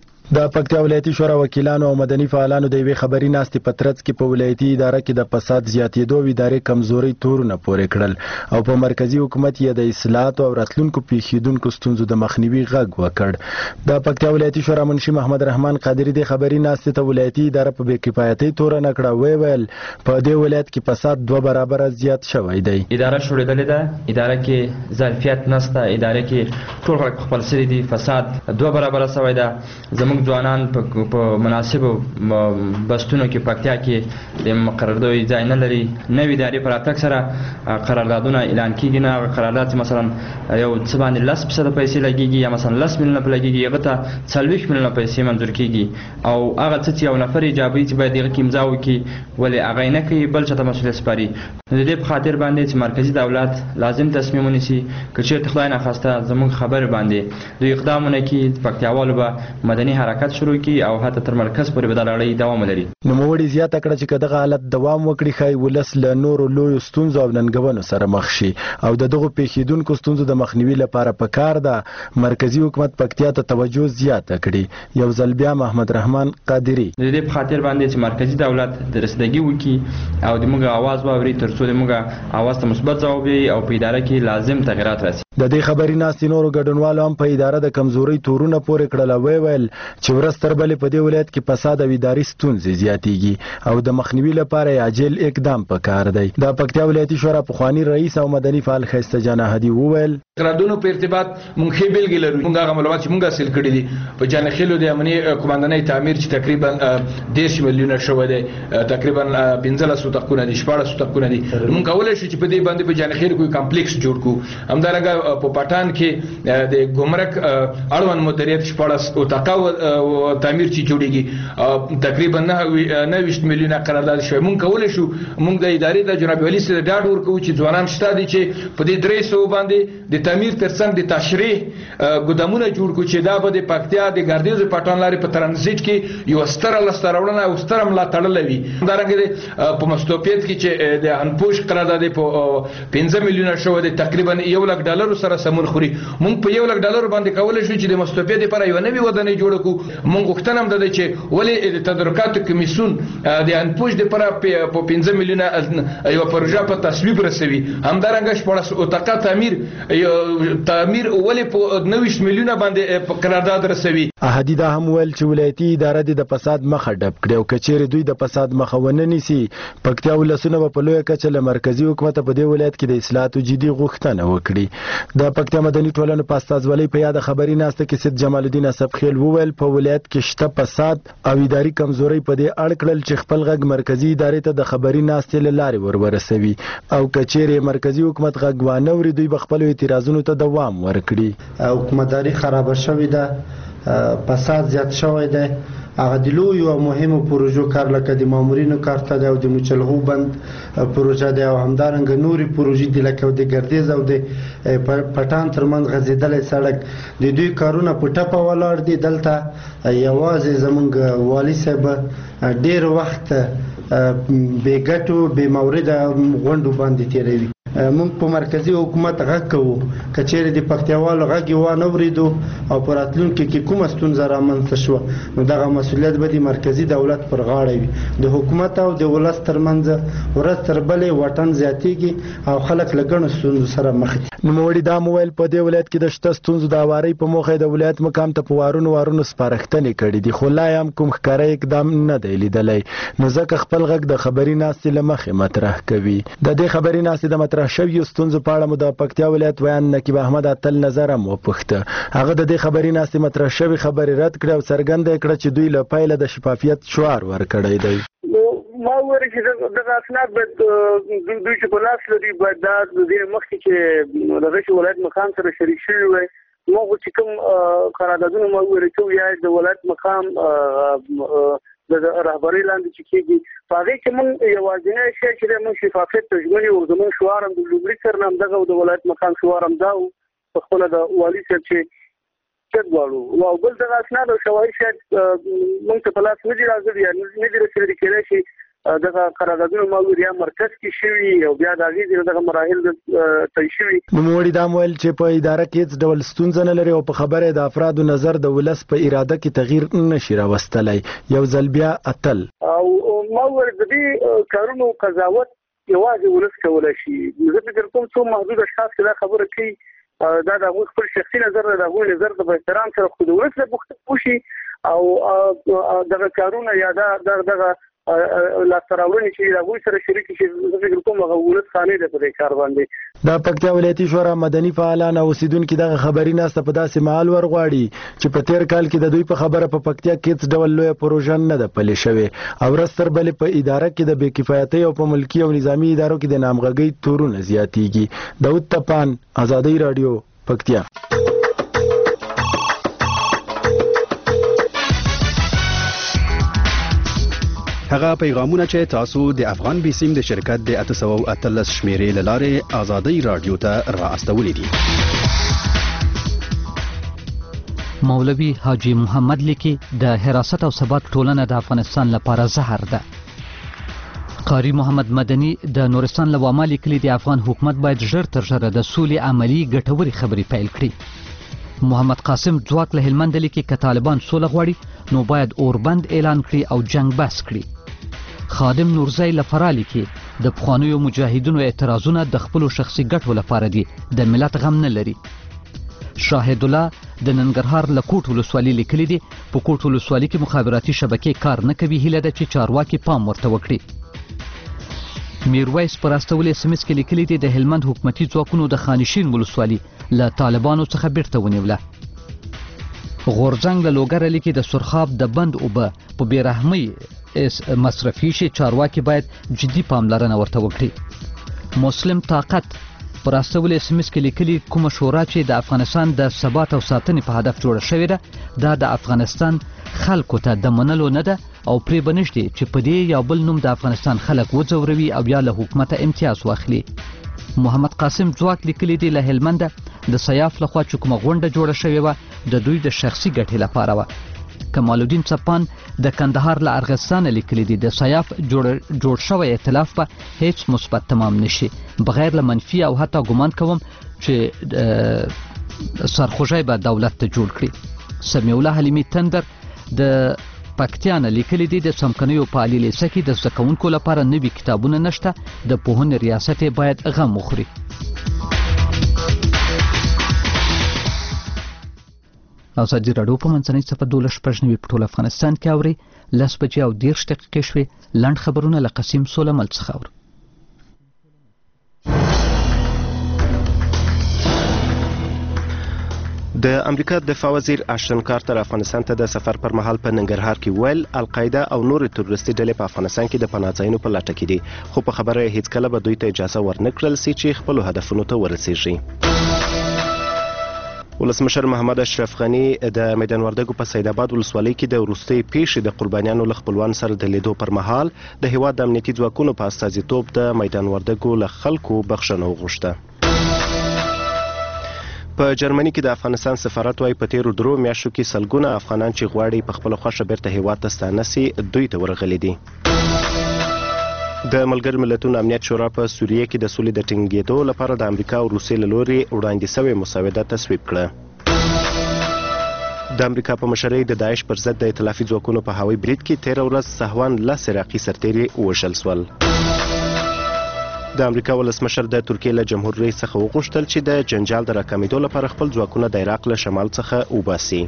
د پکتیا ولایتي شورا وکیلانو او مدني فعالانو د یوې خبري ناستې په ترڅ کې په ولایتي اداره کې د فساد زیاتېدو او ادارې کمزورۍ تورونه پورې کړل او په مرکزي حکومت یې د اصلاحاتو او راتلونکو پیښیدونکو ستونزو د مخنیوي غږ وکړ. د پکتیا ولایتي شورا منشي محمد رحمان قادري د خبري ناستې ته ولایتي اداره په بې کفایتۍ تورنه کړه. ویل په دې ولایت کې فساد 2 برابره زیات شوی دی. اداره شوړېدلې ده، اداره کې ظرفیت نشته، اداره کې ټول خلک خپل سری دي، فساد 2 برابره شوی ده. زموږ ځوانان په مناسبو بستونو کې پکتیا کې د مقرردوی ځای نه لري. نوې ادارې په راتګ سره قراردادونه اعلان کېږي، نه هغه قرارداد چې مثلا یو څه باندې 10% پیسې لګېږي یا مثلا 10 میلیونه په لګېږي، هغه ته 40 میلیونه پیسې منظور کېږي او هغه څه چې یو نفر ایجابوي چې باید هغه کې امضا وکړي ولې هغه یې نه کوي، بل چاته مسؤلیت سپاري. د دې په خاطر باندې چې مرکزي دولت لازم تصمیم ونیسي که چېرته خدای ناخواسته زموږ خبرې باندې دوی اقدامونه کړي، پکتیاوالو به مدني حرکت شروع کړي او حتی تر مرکز پورې به دا لړۍ دوام ولري. نوموړي زیاته کړه چې که دغه حالت دوام وکړي ښایي ولس له نورو لویو ستونزو او ننګونو سره مخ شي او د دغو پیښیدونکو ستونزو د مخنیوي لپاره پکار ده مرکزي حکومت پکتیا ته توجه زیاته کړي. یو ځل بیا محمد رحمان قادري د دې په خاطر باندې چې مرکزي دولت د رسیدګي وکړي او د موږ اواز واوري تر څو د موږ اواز ته مثبت ځواب وي او په اداره کې لازم تغیرات راسي. د دې خبري ناستې نورو ګډونوالو هم په اداره د کمزورۍ تورونه پورې کړل. ویل چې ورځ تر بلې په دې ولایت کې فساد او اداري ستونزې زیاتېږي او د مخنیوي لپاره عاجل اقدام پکار دی. د پکتیا ولایتي شورا پخوانی رئیس او مدني فعال ښایسته جان احدي وویل قراردادونو په ارتباط مونږ ښې بېلګې لرو. مونږ هغه معلومات چې مونږ حاصل کړي دي په جانخیلو د امني قوماندانۍ تعمیر چې تقریبا 10 میلیونه شوی دی، تقریبا 15 تقونه دي، 14 تقونه دي. مونږ کولای شو چې په دې باندې په جانخیل کوئی کمپلیکس جوړ کړو. همدارنګه په پټان کې د ګمرک اړوند مدیریت 14 اتاقه تعمیر چې جوړیږي تقریبا 29 میلیونه قرارداد شوی. مونږ کولای شو مونږ د ادارې د جناب ولی سره ډاډ ورکوو چې ځوانان شته دي چې په دې 300 باندې د تعمیر ترڅنګ د تشریح ګودامونه جوړ کړو چې دا به د پکتیا د ګردیز پټان لارې په ترانزیت کې یو ستره لستراوړنه او ستره ملا تړلې وي. همدارنګه په مستوپیت کې چې د انپوش قرارداد په 15 میلیونه شو د تقریبا $1,00,000 سره سمون خوري. مونږ په $1,00,000 باندې کولای شو چې د مستوپیت لپاره یو نوې ودانۍ جوړ کړو. مونږ غوښتنه هم ده چې ولې د تدارکاتو کمیسیون د انپوش لپاره په 15 میلیونه یو پروژه په تصویب رسوي. همدارنګه 14 اتاقه تعمیر ولې په 29 میلیونه باندې په قرارداد رسوي. احدی دا هم ویل چې ولایتي اداره د فساد مخه ډب کړي او کچېر دوی د فساد مخه ونه نیسي پکتیا ولسونه په لویه کچه له مرکزی حکومت په دې ولایت کې د اصلاحاتو جدي غوښتنه وکړي. د پکتیا مدني ټولنې په استازولۍ په یاد خبري ناسته کې سید جمال الدین اسفخیل وویل په ولایت کې شته فساد او اداري کمزوري په دې اړه کړل چې خپل غږ مرکزی ادارې ته د خبري ناستې له لارې ورسوي او کچېر مرکزی حکومت غږ وانه وري دوی په خپل اعتراضونو ته دوام ورکړي. حکومتداري خراب شوې ده، فساد زیات شوی دی. هغه د لویو او مهمو پروژو کار لکه د مامورینو کارته دی او د مچلغو بند پروژه دی او همدارنګه نورې پروژې دي لکه د ګردیز او د پټان ترمنځ غځېدلی سړک د دوی کارونه په ټپه ولاړ دي. دلته یوازې زموږ والي صاحب ډېر وخت بې ګټو بې مورده غونډو باندې تېروي. موږ په مرکزی حکومت غږ کوو که چیرې د پکتیاوالو غږ یې وانه اورېدو او په راتلونکي کې کومه ستونزه رامنځته شوه نو دغه مسؤلیت به د مرکزي دولت پر غاړه وي. د حکومت او د ولس ترمنځ ورځ تر بلې واټن زیاتېږي او خلک له ګڼو ستونزو سره مخ دي. نوموړي دا مویل په دې ولایت کې د شته ستونزو د هوارۍ په موخه د ولایت مقام ته په وارونو سپارښتنې کړي دي خو لا هم کوم ښکاره اقدام نه دی لیدلی نو ځکه خپل غږ د خبري ناستې له مخې مطرح کوي. د دې خبري ناستې د مطرح شویو ستونزو په اړه مو د پکتیا ولایت ویان نقیب احمد اتل نظر هم وپوښته. هغه د دې خبري ناستې مطرح شوې خبرې رد کړې او څرګنده کړه چې دوی له پیله د شفافیت شعار ورکړی دی. ما وویل چې دغه اسناد باید دوی چې په لاس لري باید دا د دې مخکې چې د غشي ولایت مقام سره شریک شوي وای. موږ چې کوم قراردادونه ما وویل چې یا د ولایت مقام د رهبرۍ لاندې چې کېږي په هغې کې موږ یوازینی شی چې دی موږ شفافیت ته ژمن یو. زموږ شعار هم د لومړي سر نه همدغه د ولایت مقام شعار هم دا و په خپله د والي صاحب چې چت غواړو او بل دغه اسناد او شواهد شاید موږ ته په لاس نه دي راغلي یا نه دي رسېدلي کېدای شي دغه قراردادونه ما ویل یا مرکز کې شوي او بیا د هغې دغه مراحل طی شوي. نوموړي دا ویل چې په اداره کې هېڅ ډول ستونزه نه لري او په خبره د افرادو نظر د ولس په اراده کې تغییر نشي راوستلی. یو ځل بیا اتل او ما ویل د دې کارونو قضاوت یوازې ولس کولی شي. زه فکر کوم څو محدود اشخاص چې دا خبره کوي دا د هغوی خپل شخصي نظر د هغوی نظر د احترام سره خو د ولس له پوښتنه وشي او دغه کارونه یا دغه لاسته راوړنې چې د هغوی سره شریک شي زه فکر کوم هغه ولس خانې ده په دې کار باندې. د پکتیا ولایتي شورا مدني فعالان او اوسیدونکي دغه خبري ناسته په داسې مهال ورغواړي چې په تیر کال کې د دوی په خبره په پکتیا کې هېڅ ډول لویه پروژه نه ده پلې شوې او ورځ تر بلې په اداره کې د بې کفایتۍ او په ملکي او نظامي ادارو کې د نامغږۍ تورونه زیاتېږي. داود تپان، ازادۍ راډیو، پکتیا. هغه پیغامونه چې تاسو د افغان بیسیم د شرکت د 813 شمیرې له لارې ازادۍ رادیو ته را استولې دي. مولوی حاجی محمد لیکي د حراست او ثبات ټولنه د افغانستان لپاره زهر ده. قاری محمد مدني د نورستان له وامه لیکلي د افغان حکومت باید ژر تر ژره د سولې عملي ګټورې خبرې پیل کړي. محمد قاسم ځواک له هلمند لیکي که طالبان سوله غواړي نو باید اوربند اعلان کړي او جنگ بس کړي. خادم نورزی لفرالی کې د پخوانیو مجاهدینو اعتراضونه د خپلو شخصي ګټو لپاره دي د ملت غم نه لري. شاهد الله د ننګرهار له کوټ ولسوالۍ لیکلي دي په کوټ ولسوالۍ کې مخابراتي شبکې کار نه کوي هیله ده چې چارواکي پام ورته وکړي. میرویس پر استول اس ام اس کې لیکلي دي د هلمند حکومتي ځواکونو د خانشین ولسوالۍ له طالبانو څخه بیرته ونیوله. غورځنګ له لوګر لیکي د سرخاب د بند اوبه په بیرحمۍ مصرفي شي چارواکي باید جدي پاملرنه ورته وکړي. مسلم طاقت پر استول اس ام اس کې لیکلي کومه شورا چې د افغانستان د ثبات او ساتنې په هدف جوړه شوې ده دا د افغانستان خلکو ته د منلو نه ده او پرې بنشتي چې په دې یا بل نوم د افغانستان خلک وځوروي او یا له حکومت امتیاز واخلي. محمد قاسم ځواک لیکلي دی له هلمند د سیاف لخوا چې کومه غونډه جوړه شوې وه د دوی د شخصي ګټې لپاره وه. کمال الدین چپان د کندهار له ارغستانه لیکلي دي د سیاف جوړ شوی ائتلاف به هیڅ مثبت تمام نشي بغیر له منفي او حتی ګمان کوم چې سرخوږی به دولت ته جوړ کړي. سمیع الله حلیمي تندر د پکتیا نه لیکلي دي د څمکنیو په عالي لیسه کې د زده کوونکو لپاره نوي کتابونه نشته د پوهنې ریاست یې باید غم وخوري. ازادي راډیو په منځنۍ صفحه 12 په ټول افغانستان کې اوري 10:30 شوې لنډ خبرونه له قسیم سولمل څخه اوري. د امریکا دفاع وزیر اشتن کارتر افغانستان ته د سفر پر مهال په ننګرهار کې ویل القاعده او نور تروریستي ډلې په افغانستان کې د پناه ځایونو په لټه کې دي خو په خبره هیڅ کله به دوی ته اجازه ورنکړل سي چې خپل هدفونو ته ورسیږي. ولسمشر محمد اشرف غنی د میدان وردګو په سید آباد ولسوالۍ کې د وروستۍ پیښې د قربانیانو له خپلوان سره د لیدو پر مهال د هیواد د امنیتي ځواکونو په استازیتوب د میدان وردګو له خلکو بخښنه وغوښته. په جرمني کې د افغانستان سفارت وايي په تیرو 3 میاشتو کې سلګونه افغانان چې غواړي په خپل خوښه بیرته هیواد ته ستانه سي دوی ته ورغلي دي. د ملګرو ملتونو امنیت شورا په سوریه کې د سولې د ټینګېدو لپاره د امریکا او روسیې له لوري وړاندې شوې مسوده تصویب کړه. د امریکا په مشرۍ د داعش پر ضد د ائتلافي ځواکونو په هوایي برید کې 13 ورځ سهوان 10 عراقي سرتیري ووژل شول. د امریکا ولسمشر د ترکیې له جمهور رئیس څخه وغوښتل چې د جنجال د راکمېدو لپاره خپل ځواکونه د عراق له شمال څخه وباسي.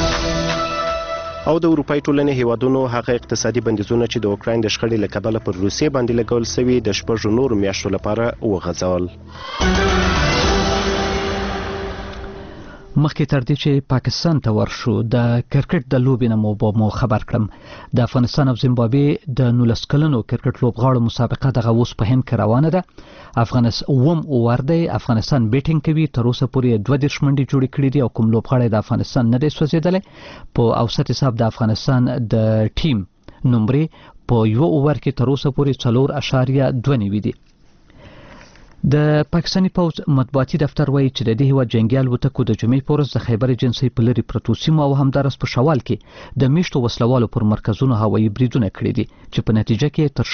او د اروپای ټولنې هیوادونو هغه اقتصادي بندیزونه چې د اوکراین د شخړې له کبله پر روسیې باندې لګول شوي د 6 نورو میاشتو لپاره وغځول. مخکې تر دې چې پاکستان ته ورشو د کرکټ د لوبې نه مو خبر کړم د افغانستان او زیمبابوې د 19 کلنو کرکټ لوبغاړو مسابقه دغه اوس په هند کې روانه ده. افغانستان بیټینګ کوي تر اوسه پورې 32 منډې جوړې کړې دي او کوم لوبغاړی د افغانستان نه دی سوځېدلی. په اوسط حساب د افغانستان د ټیم نمرې په یو اوور کې تر اوسه پورې 4.29 دي. د پاکستاني پوځ مطبوعاتي دفتر وایي چې د دې هیواد جنګي الوتکو د جمعې په ورځ د خیبر ایجنسۍ په لرې پرتو سیمو او همدارس په شوال کې د میشتو وسلوالو پر مرکزونو هوایي بریدونه کړي دي چې په نتیجه کې تر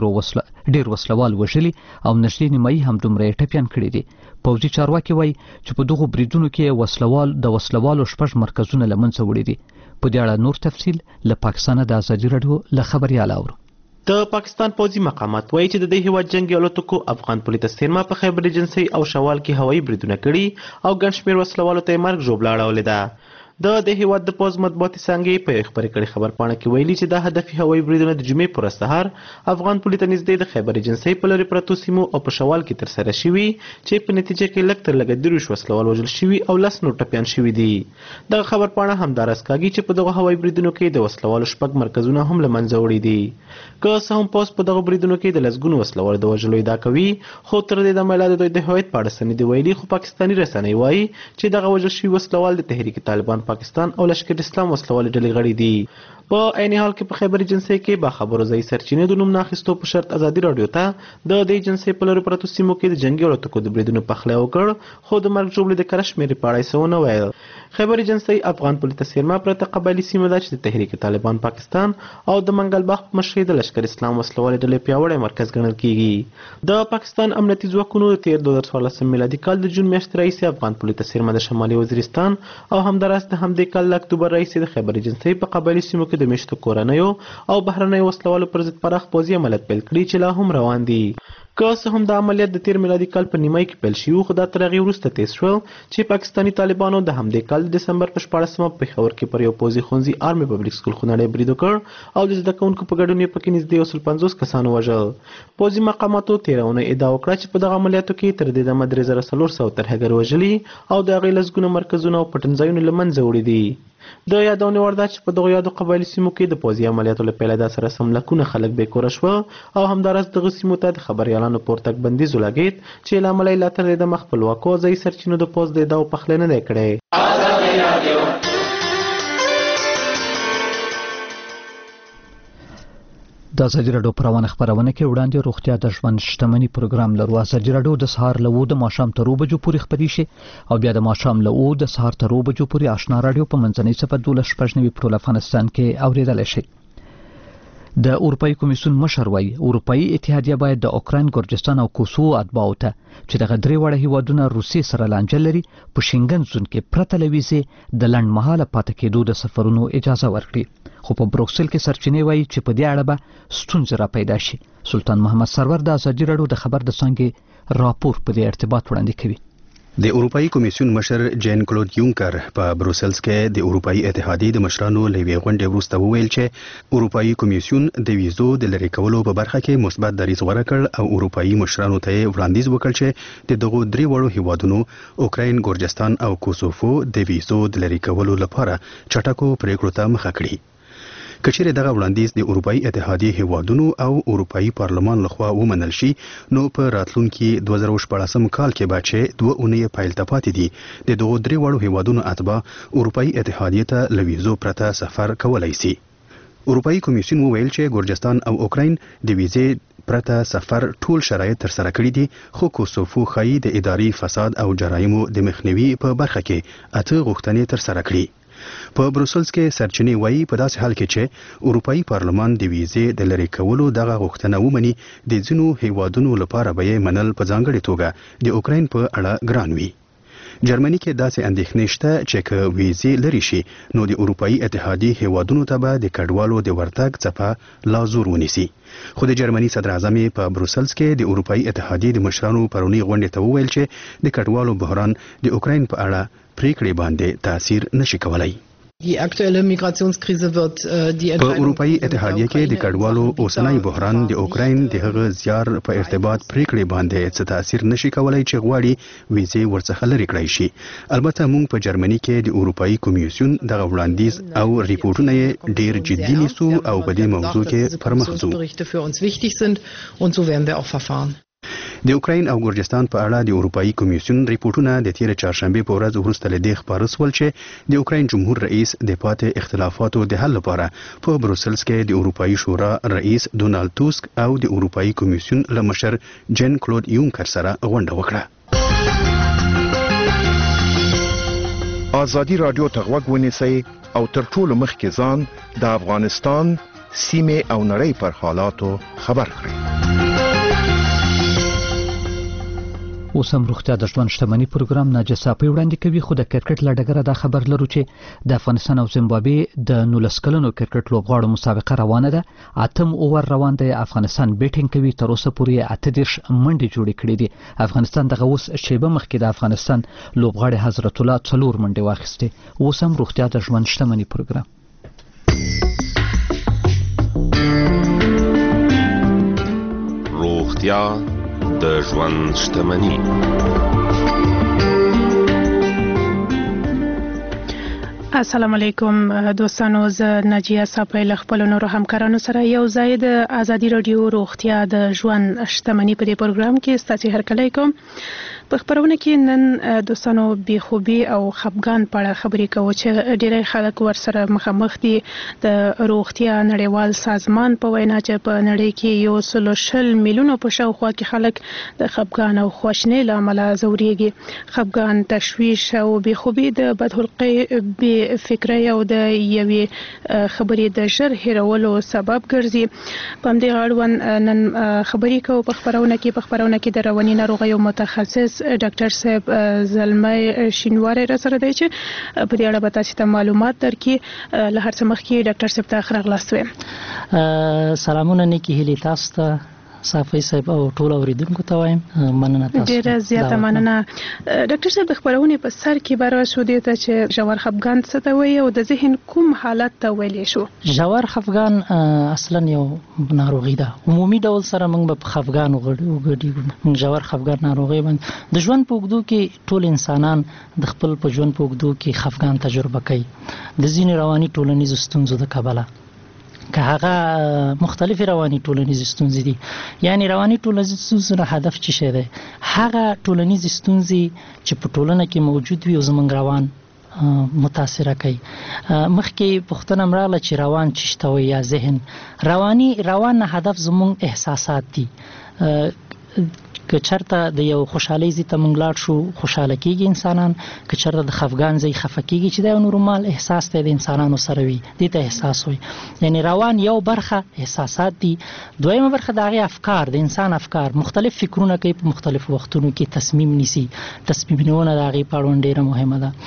100 ډیر وسلوال وژلي او نږدې نیمایي هم دومره ټپیان کړي دي. پوځي چارواکي وایي چې په دغو بریدونو کې وسلوالو 6 مرکزونه له منځه وړي دي. په دې اړه نور تفصیل له پاکستانه د ازادي راډیو له خبريال اورو. د پاکستان پوځي مقامات وایي چې د دې هیواد جنگي الوتکو افغان پولیس سیمه په خیبر ایجنسۍ او شوال کې هوایي بریدونه کړي او ګڼ شمېر وسلوالو ته یې مرګ ژوبله اړولې ده. د هیواد د پوځ مطبوعاتي څانګې په خبرې کړې خبرپاڼه کې ویلي چې دا هدفي هوایي بریدونه د جمعې پر ورځ سهار افغان پولیس ته نږدې د خیبر ایجنسۍ په لرې پرتو سیمو او په شوال کې ترسره شوي چې په نتیجه کې لږ تر لږه 30 وسلوال وژل شوي او 10 نور ټپیان شوي دي. دغه خبرپاڼه همداراز کاږي چې په دغه هوایي بریدونو کې د وسلوالو 6 مرکزونه هم له منځه وړي دي. که څه هم پوځ په دغه بریدونو کې د لسګونو وسلوالو د وژلو ادعا کوي خو تر دې دمه لا د دوی د هویت په اړه څه نه دي ویلي. خو پاکستاني رسنۍ وایي چې دغه وژل شوي وسلوال د تحریک طالبان پاکستان او لشکر اسلام وسلوالې ډلې غړي دي. په عین حال کې په خیبر ایجنسۍ کې باخبرو ځایي سرچینې د نوم نه اخیستو په شرط ازادي راډیو ته د دې ایجنسۍ په لرې پرتو سیمو کې د جنګي الوتکو د بریدونو پخلی وکړ خو د مرګ ژوبلې د کره شمېرې په اړه یې څه ونه ویل. خیبر ایجنسۍ افغان پولیس څیرمه پرته قبایلي سیمه ده چې د تحریک طالبان پاکستان او د منګل باغ په مشرۍ د لشکر اسلام وسلوالې ډلې پیاوړی مرکز ګڼل کیږي. د پاکستان امنیتي ځواکونو د تیر 2014 میلادي کال د جون میاشتې راهیسې افغان پولیس څیرمه د شمالي وزیرستان او همداراز د همدې کال د اکتوبر راهیسې د خیبر ایجنسۍ په قبایلي سیمو کې د میشتو کورنۍ او بهرنیو وسلوالو پر ضد پراخ پوځي عملیات پیل کړي چې لا هم روان دي. که څه هم دا عملیات د تیر میلادي کال په نیمایي کې پیل شوي خو دا تر هغې وروسته تیز شول چې پاکستاني طالبانو د همدې کال د دسمبر په 14مه په پېښور کې پر یو پوځي ښوونځي آرمي پبلیک سکول خونړی برید وکړ او د زده کوونکو په ګډون یې پکې نږدې 150 کسان ووژل. پوځي مقاماتو تېره اونۍ ادعا وکړه چې په دغه عملیاتو کې تر دې دمه 3400 ترهګر وژلي او د هغې لسګونه مرکزونه او پټنځایونه له منځه وړي دي. د یادونې وړ ده چې په دغو یادو قبایلي سیمو کې د پوځي عملیاتو له پیله سره سملکونه خلک بېکوره شوه او همداراز دغه سیمو ته د خبریالانو پورتګ بندیز ولګېد چې له امله یې لا تر دې دمه خپلواکو او ځایي سرچینو د پوځ د ادعاو پخلی نه دی کړی. د ازادي راډیو پر روانه خبرونه کې وړاندې روغتیا د ژوند شتمنۍ پروګرام لرو. ازادي راډیو د سهار له 9 د ماښام تر 2 بجو پورې خبري شي او بیا د ماښام له 9 د سهار تر 2 بجو پورې آشنا راډیو په منځنۍ صفحه 12 په ټول افغانستان کې اوریدلای شي. د اروپאי کمیسیون مشر وایي اروپאי اتحادیه باید د اوکراین، ګرجستان او کوسوو اتباعو ته چې دغه درې واړه هیوادونه روسیې سره لانجه لري په شینګن زون کې پرته له ویزې د لنډمهاله پاتې کېدو د سفرونو اجازه ورکړي. خو په بروکسل کې سرچینې وایي چې په دې اړه به ستونزې را پیدا شي. سلطان محمد سرور د ازادي راډیو د خبر د څانګې راپور په دې ارتباط وړاندې کوي. د اروپאי کمیسیون مشر جین کلود یونکر په بروسلز کې د اروپאי اتحادیې د مشرانو له یوې غونډې وروسته وویل چې اروپאי کمیسیون د ویزو د لرې کولو په برخه کې مثبت دریځ غوره کړ او اروپאי مشرانو ته وړاندیز وکړ چې د دغو درې وړو هیوادونو اوکراین، ګرجستان او کوسوفو د ویزو د لرې کولو لپاره چټکو پریکړو ته مخه کړي. کچېرې دغه وړاندیز د اروپאי اتحادیې هیوادونو او اروپאי پارلمان لخوا ومنل شي نو په راتلونکي 2014 کال کې به چې 2 اونۍ پیل ته پاتې دي د دغو درې وړو هیوادونو اتباع اروپאי اتحادیې ته له ویزو پرته سفر کولی شي. اروپאי کمیسیون وویل چې ګرجستان او اوکراین د ویزې پرته سفر ټول شرایط تر سره کړي دي، خو کوسوفو ښایي د اداري فساد او جرایمو د مخنیوي په برخه کې 8 غوښتنې تر سره کړي. په بروسلز کې سرچینې وایي په داسې حال کې چې اروپאי پارلمان د ویزې د لرې کولو دغه غوښتنه ومني د ځینو هیوادونو لپاره به یې منل په ځانګړې توګه د اوکراین په اړه ګران وي. جرمني کې داسې اندېښنې شته چې که ویزې لرې شي نو د اروپאי اتحادیې هیوادونو ته به د کډوالو د ورتګ څپه لا زور ونیسي. خو د جرمني صدر اعظم په بروسلز کې د اروپאי اتحادیې د مشرانو پرونی غونډې ته وویل چې د کډوالو بحران د اوکراین په اړه پریکړې باندې تاثیر نشي کولای. Die aktuelle Migrationskrise wird die په اروپאי اتحادیه کې د کډوالو اوسنۍ بحران د اوکراین د هغه زیار په ارتباط پریکړې باندې څه تاثیر نشي کولای چې غواړي ویزې ورڅخه لرې کړای شي. البته موږ په جرمني کې د اروپאי کمیسیون دغه وړاندیز او ریپورتونه یې ډیر جدي نیسو او په دې موضوع کې پرمخ ځو. د اوکراین او ګرجستان په اړه د اروپאי کمیسیون ریپورتونه د تیر چهارشنبه په ورځ وروسته له دې خبره سول چې د اوکراین جمهور رئیس د پاتې اختلافاتو د حل لپاره په بروسلز کې د اروپאי شورا رئیس ډونالد توسک او د اروپאי کمیسیون له مشر جین کلود یونکر سره غونډه وکړه. ازادي راډیو ته غوږ ونیسئ او تر ټولو مخکې ځان د افغانستان سیمې او نړۍ پر حالاتو خبر کړئ. اوس هم روغتیا د ژوند شتمنۍ پروګرام ناجسا په وړاندې کوي. خو د کرکټ له ډګره دا خبر لرو چې د افغانستان او زیمبابوې د 19 کلنو کرکټ لوبغاړو مسابقه روانه ده. 8 اوور روان دی. افغانستان بیټینګ کوي. تر اوسه پورې 38 منډې جوړې کړې دي. افغانستان دغه اوس شیبه مخکې د افغانستان لوبغاړي حضرت الله 4 منډې واخیستې. اوس هم روغتیا د ژوند شتمنۍ پروګرام. روغتیا د ژوند شتمنۍ. السلام علیکم دوستانو، زه ناجیه صافی له خپلو نورو همکارانو سره یو ځای د ازادي راډیو روغتیا د ژوند شتمنۍ په دې پروګرام کې ستاسو هرکلی کوم. په خبرونه کې نن دوستانو بې خوبي او خفګان په اړه خبرې کوو چې ډېری خلک ورسره مخامخ دي. د روغتیا نړیوال سازمان په وینا چې په نړۍ کې 120 میلیونو په شاوخوا کې خلک د خفګان او خواشینۍ له امله ځورېږي. خفګان، تشویش او بې خوبي د بدخلقۍ، بې فکرۍ او د یوې خبرې د ژر هیرولو سبب ګرځي. په همدې اړوند نن خبرې کوو په خبرونه کې د رواني ناروغیو متخصص ډاکټر صاحب زلمي شینواری را سره دی چې په دې اړه به تاسو ته معلومات درکړي. له هر څه مخکې ډاکټر صاحب ته ښه راغلاست. سلامونه نیکی هیلې تاسو ته، صافي صاحب او ټول اوریدونکو ته وایم مننه تاسو ډیره زیاته مننه. ډاکټر صاحب د خبرونې په سر کې بار شو دی چې ژور خفګان څه ته وایي او د ذهن کوم حالت ته ویلی شو؟ ژور خفګان اصلا یو ناروغي ده. عمومي ډول سره موږ په خفګان وګړو موږ ژور خفګان ناروغي باندې د ژوند په اوږدو کې ټول انسانان د خپل په ژوند په اوږدو کې خفګان تجربه کوي د ځینې رواني ټولنیزو ستونزو د کبله که هغه مختلفې رواني ټولنیزې ستونزې دي. یعنی رواني ټولنیزې ستونزو نه هدف څه شی دی؟ هغه ټولنیزې ستونزې چې په ټولنه کې موجود وي او زموږ روان متاثره کوي. مخکې پوښتنه راغله چې روان څه شته وایي یا ذهن. روان نه هدف زموږ احساسات دي. که چرته د یو خوشحالۍ ځای ته موږ لاړ شو خوشحاله کېږي انسانان، که چرته د خفګان ځای خفه کېږي چې دا یو نورمال احساس دی د انسانانو سره وي، دې ته احساس وایي. یعنی روان یو برخه احساسات دي، دویمه برخه د هغې افکار، د انسان افکار مختلف فکرونه کوي په مختلفو وختونو کې تصمیم نیسي. تصمیم نیونه د هغې په اړوند ډېره مهمه ده.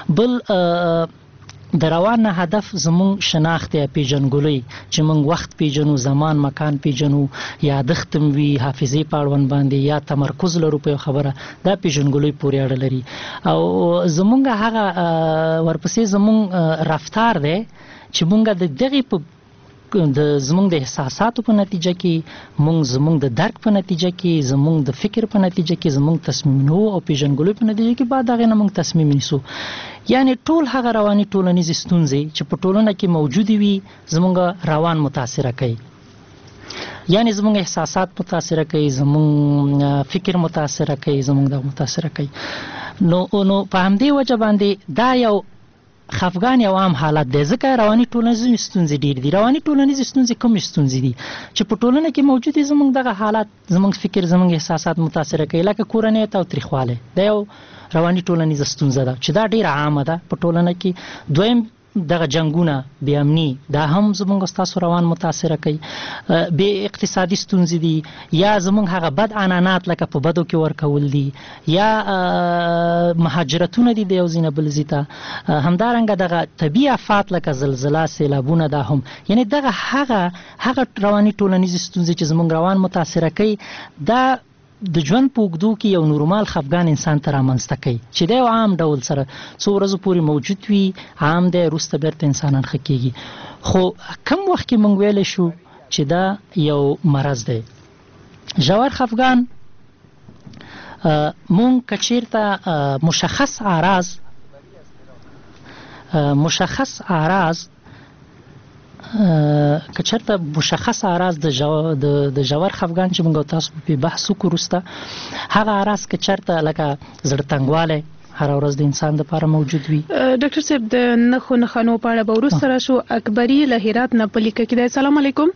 بل د روان نه هدف زموږ شناخت یا پیژنګلوي چې موږ وخت پیژنو، زمان مکان پیژنو، یادښت هم وي، حافظې په اړوند باندې یا تمرکز لرو په یو خبره، دا پیژنګلوي پورې اړه لري. او زموږ هغه ورپسې زموږ رفتار دی چې موږ د دغې په زموږ د احساساتو په نتیجه کې، زموږ د درک په نتیجه کې، زموږ د فکر په نتیجه کې، زموږ تصمیم نیو او پیژنګلوي په نتیجه کې بعد هغې نه موږ تصمیم نیسو. یعنی ټول هغه رواني ټولنیزې ستونزې چې په ټولنه کې موجودې وي زموږ روان متاثره کوي. یعنی زموږ احساسات متاثره کوي، زموږ فکر متاثره کوي، زموږ د متاثره کوي. نو په همدې وجه باندې دا یو خفګان یو عام حالت دی، ځکه رواني ټولنیزې ستونزې ډېرې دي. رواني ټولنیزې ستونزې کومې ستونزې دي چې په ټولنه کې موجود دي؟ زموږ دغه حالات، زموږ فکر، زموږ احساسات متاثره کوي، لکه کورنۍ تاوتریخوالی، دا یو رواني ټولنیزه ستونزه ده چې دا ډېره عامه ده په ټولنه کې. دویم دغه جنګونه، بې امني، دا هم زموږ ستاسو روان متاثره کوي. بې اقتصادي ستونزې دي، یا زموږ هغه بد عنعنات لکه په بدو کې ورکول دي، یا مهاجرتونه دي د یو ځای نه بل ځای ته. همدارنګه دغه طبیعي افات لکه زلزله، سیلابونه، دا هم یعنی دغه هغه رواني ټولنیزې ستونزې چې زموږ روان متاثره کوي، دا د ژوند په اوږدو کې یو نورمال خفګان انسان ته رامنځته کوي چې دا یو عام ډول سره څو ورځو پورې موجود وي، عام دی، وروسته بیرته انسانان ښه کېږي. خو کم وخت کې موږ ویلی شو چې دا یو مرض دی. ژور خفګان موږ که چېرته که چېرته مشخص اعراض د ژور خفګان چې موږ تاسو په بحث وکړو وروسته، هغه اعراض که چېرته لکه زړه تنګوالی هر ورځ د انسان دپاره موجود وي. ډاکټر صاحب د نښو نښانو په اړه به وروسته راشو. اکبري له هرات نه په لیکه کې دی. السلام علیکم.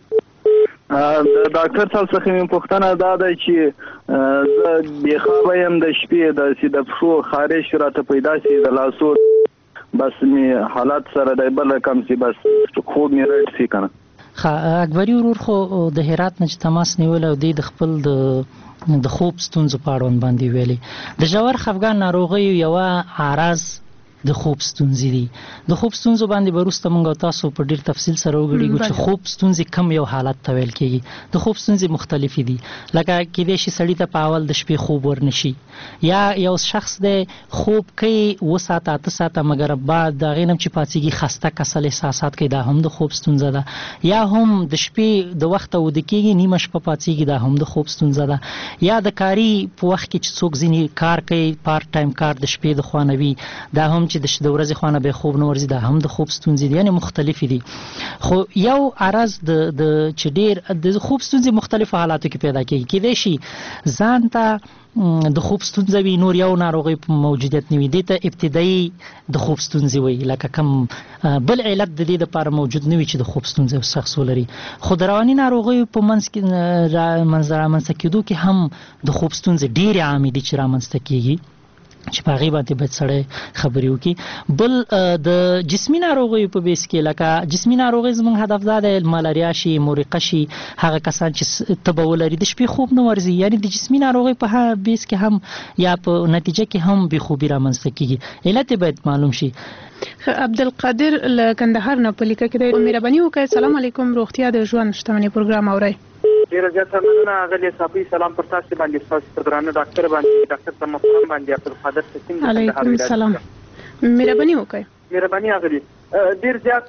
د ډاکټر صاحب څخه مې پوښتنه دا ده چې زه بېخوابه یم د شپې، داسې د پښو خارش راته پیدا شي، د لاسو بس می حالات سره دی بل کم سي، بس خوب می رټ سي کنه. اکبري ورور خو د هرات نه چې تماس نیول او د خپل د خوب ستونزو په اړوند باندې ویلي. د ژور خفګان ناروغي یوه عارض د خوب ستونزې دي. د خوب ستونزو باندې به وروسته موږ تاسو په ډېر تفصیل سره وګورو چې خوب ستونزې کم یو حالت ته ویل کېږي. د خوب ستونزې مختلفې دي، لکه کېدای شي سړي ته په اول د شپې خوب ورنشي، یا یو شخص دی خوب کوي 7 ساعته 8 ساعته مګر بعد د هغې نه چې پاڅېږي خسته کسل احساسات کوي، دا هم د خوب ستونزه ده. یا هم د شپې د وخته وده کېږي، نیمه شپه پاڅېږي، دا هم د خوب ستونزه ده. یا د کاري په وخت کې چې څوک ځینې کار کوي، پارت ټایم کار د شپې د خوا نه وي، دا هم چې د ورځې خوا نه به خوب نه ورځي، دا هم د خوب ستونزې دي. یعنې مختلفې دي. خو یو عرض د چې ډېر د خوب ستونزې مختلفو حالاتو کې پیدا کېږي. کېدای شي ځان ته د خوب ستونزه وي، نور یو ناروغۍ په موجودیت نه وي، دې ته ابتدایي د خوب ستونزې وایي، لکه کم بل علت د دې دپاره موجود نه وي چې د خوب ستونزه یو شخص ولري. خو د رواني ناروغیو په منځ کې رامنځته کېدو کې هم د خوب ستونزې ډېرې عامې دي چې رامنځته کېږي، چې په هغې باندې باید سړی خبرې وکړي. بل د جسمي ناروغیو په بیس کې، لکه جسمي ناروغۍ زموږ هدف دا دی ملاریا شي، مورقه شي، هغه کسان چې تبه ولري د شپې خوب نه ورځي، یعنې د جسمي ناروغۍ په بیس کې هم یا په نتیجه کې هم بېخوبي رامنځته کېږي. علت باید معلوم شي. عبدالقادر له کندهار نه په لیکه کې دی. مهرباني وکړئ. السلام علیکم. روغتیا د ژوند شتمني پروګرام اورئ. ډیره زیاته مننه غلی صافي سلام پر تاسو باندې تاسو پر درانه ډاکټر باندې ډاکټر تمام باندې عبدالقادر سکین علیکم السلام مهرباني وکړئ مهرباني اغلی ډیر زیات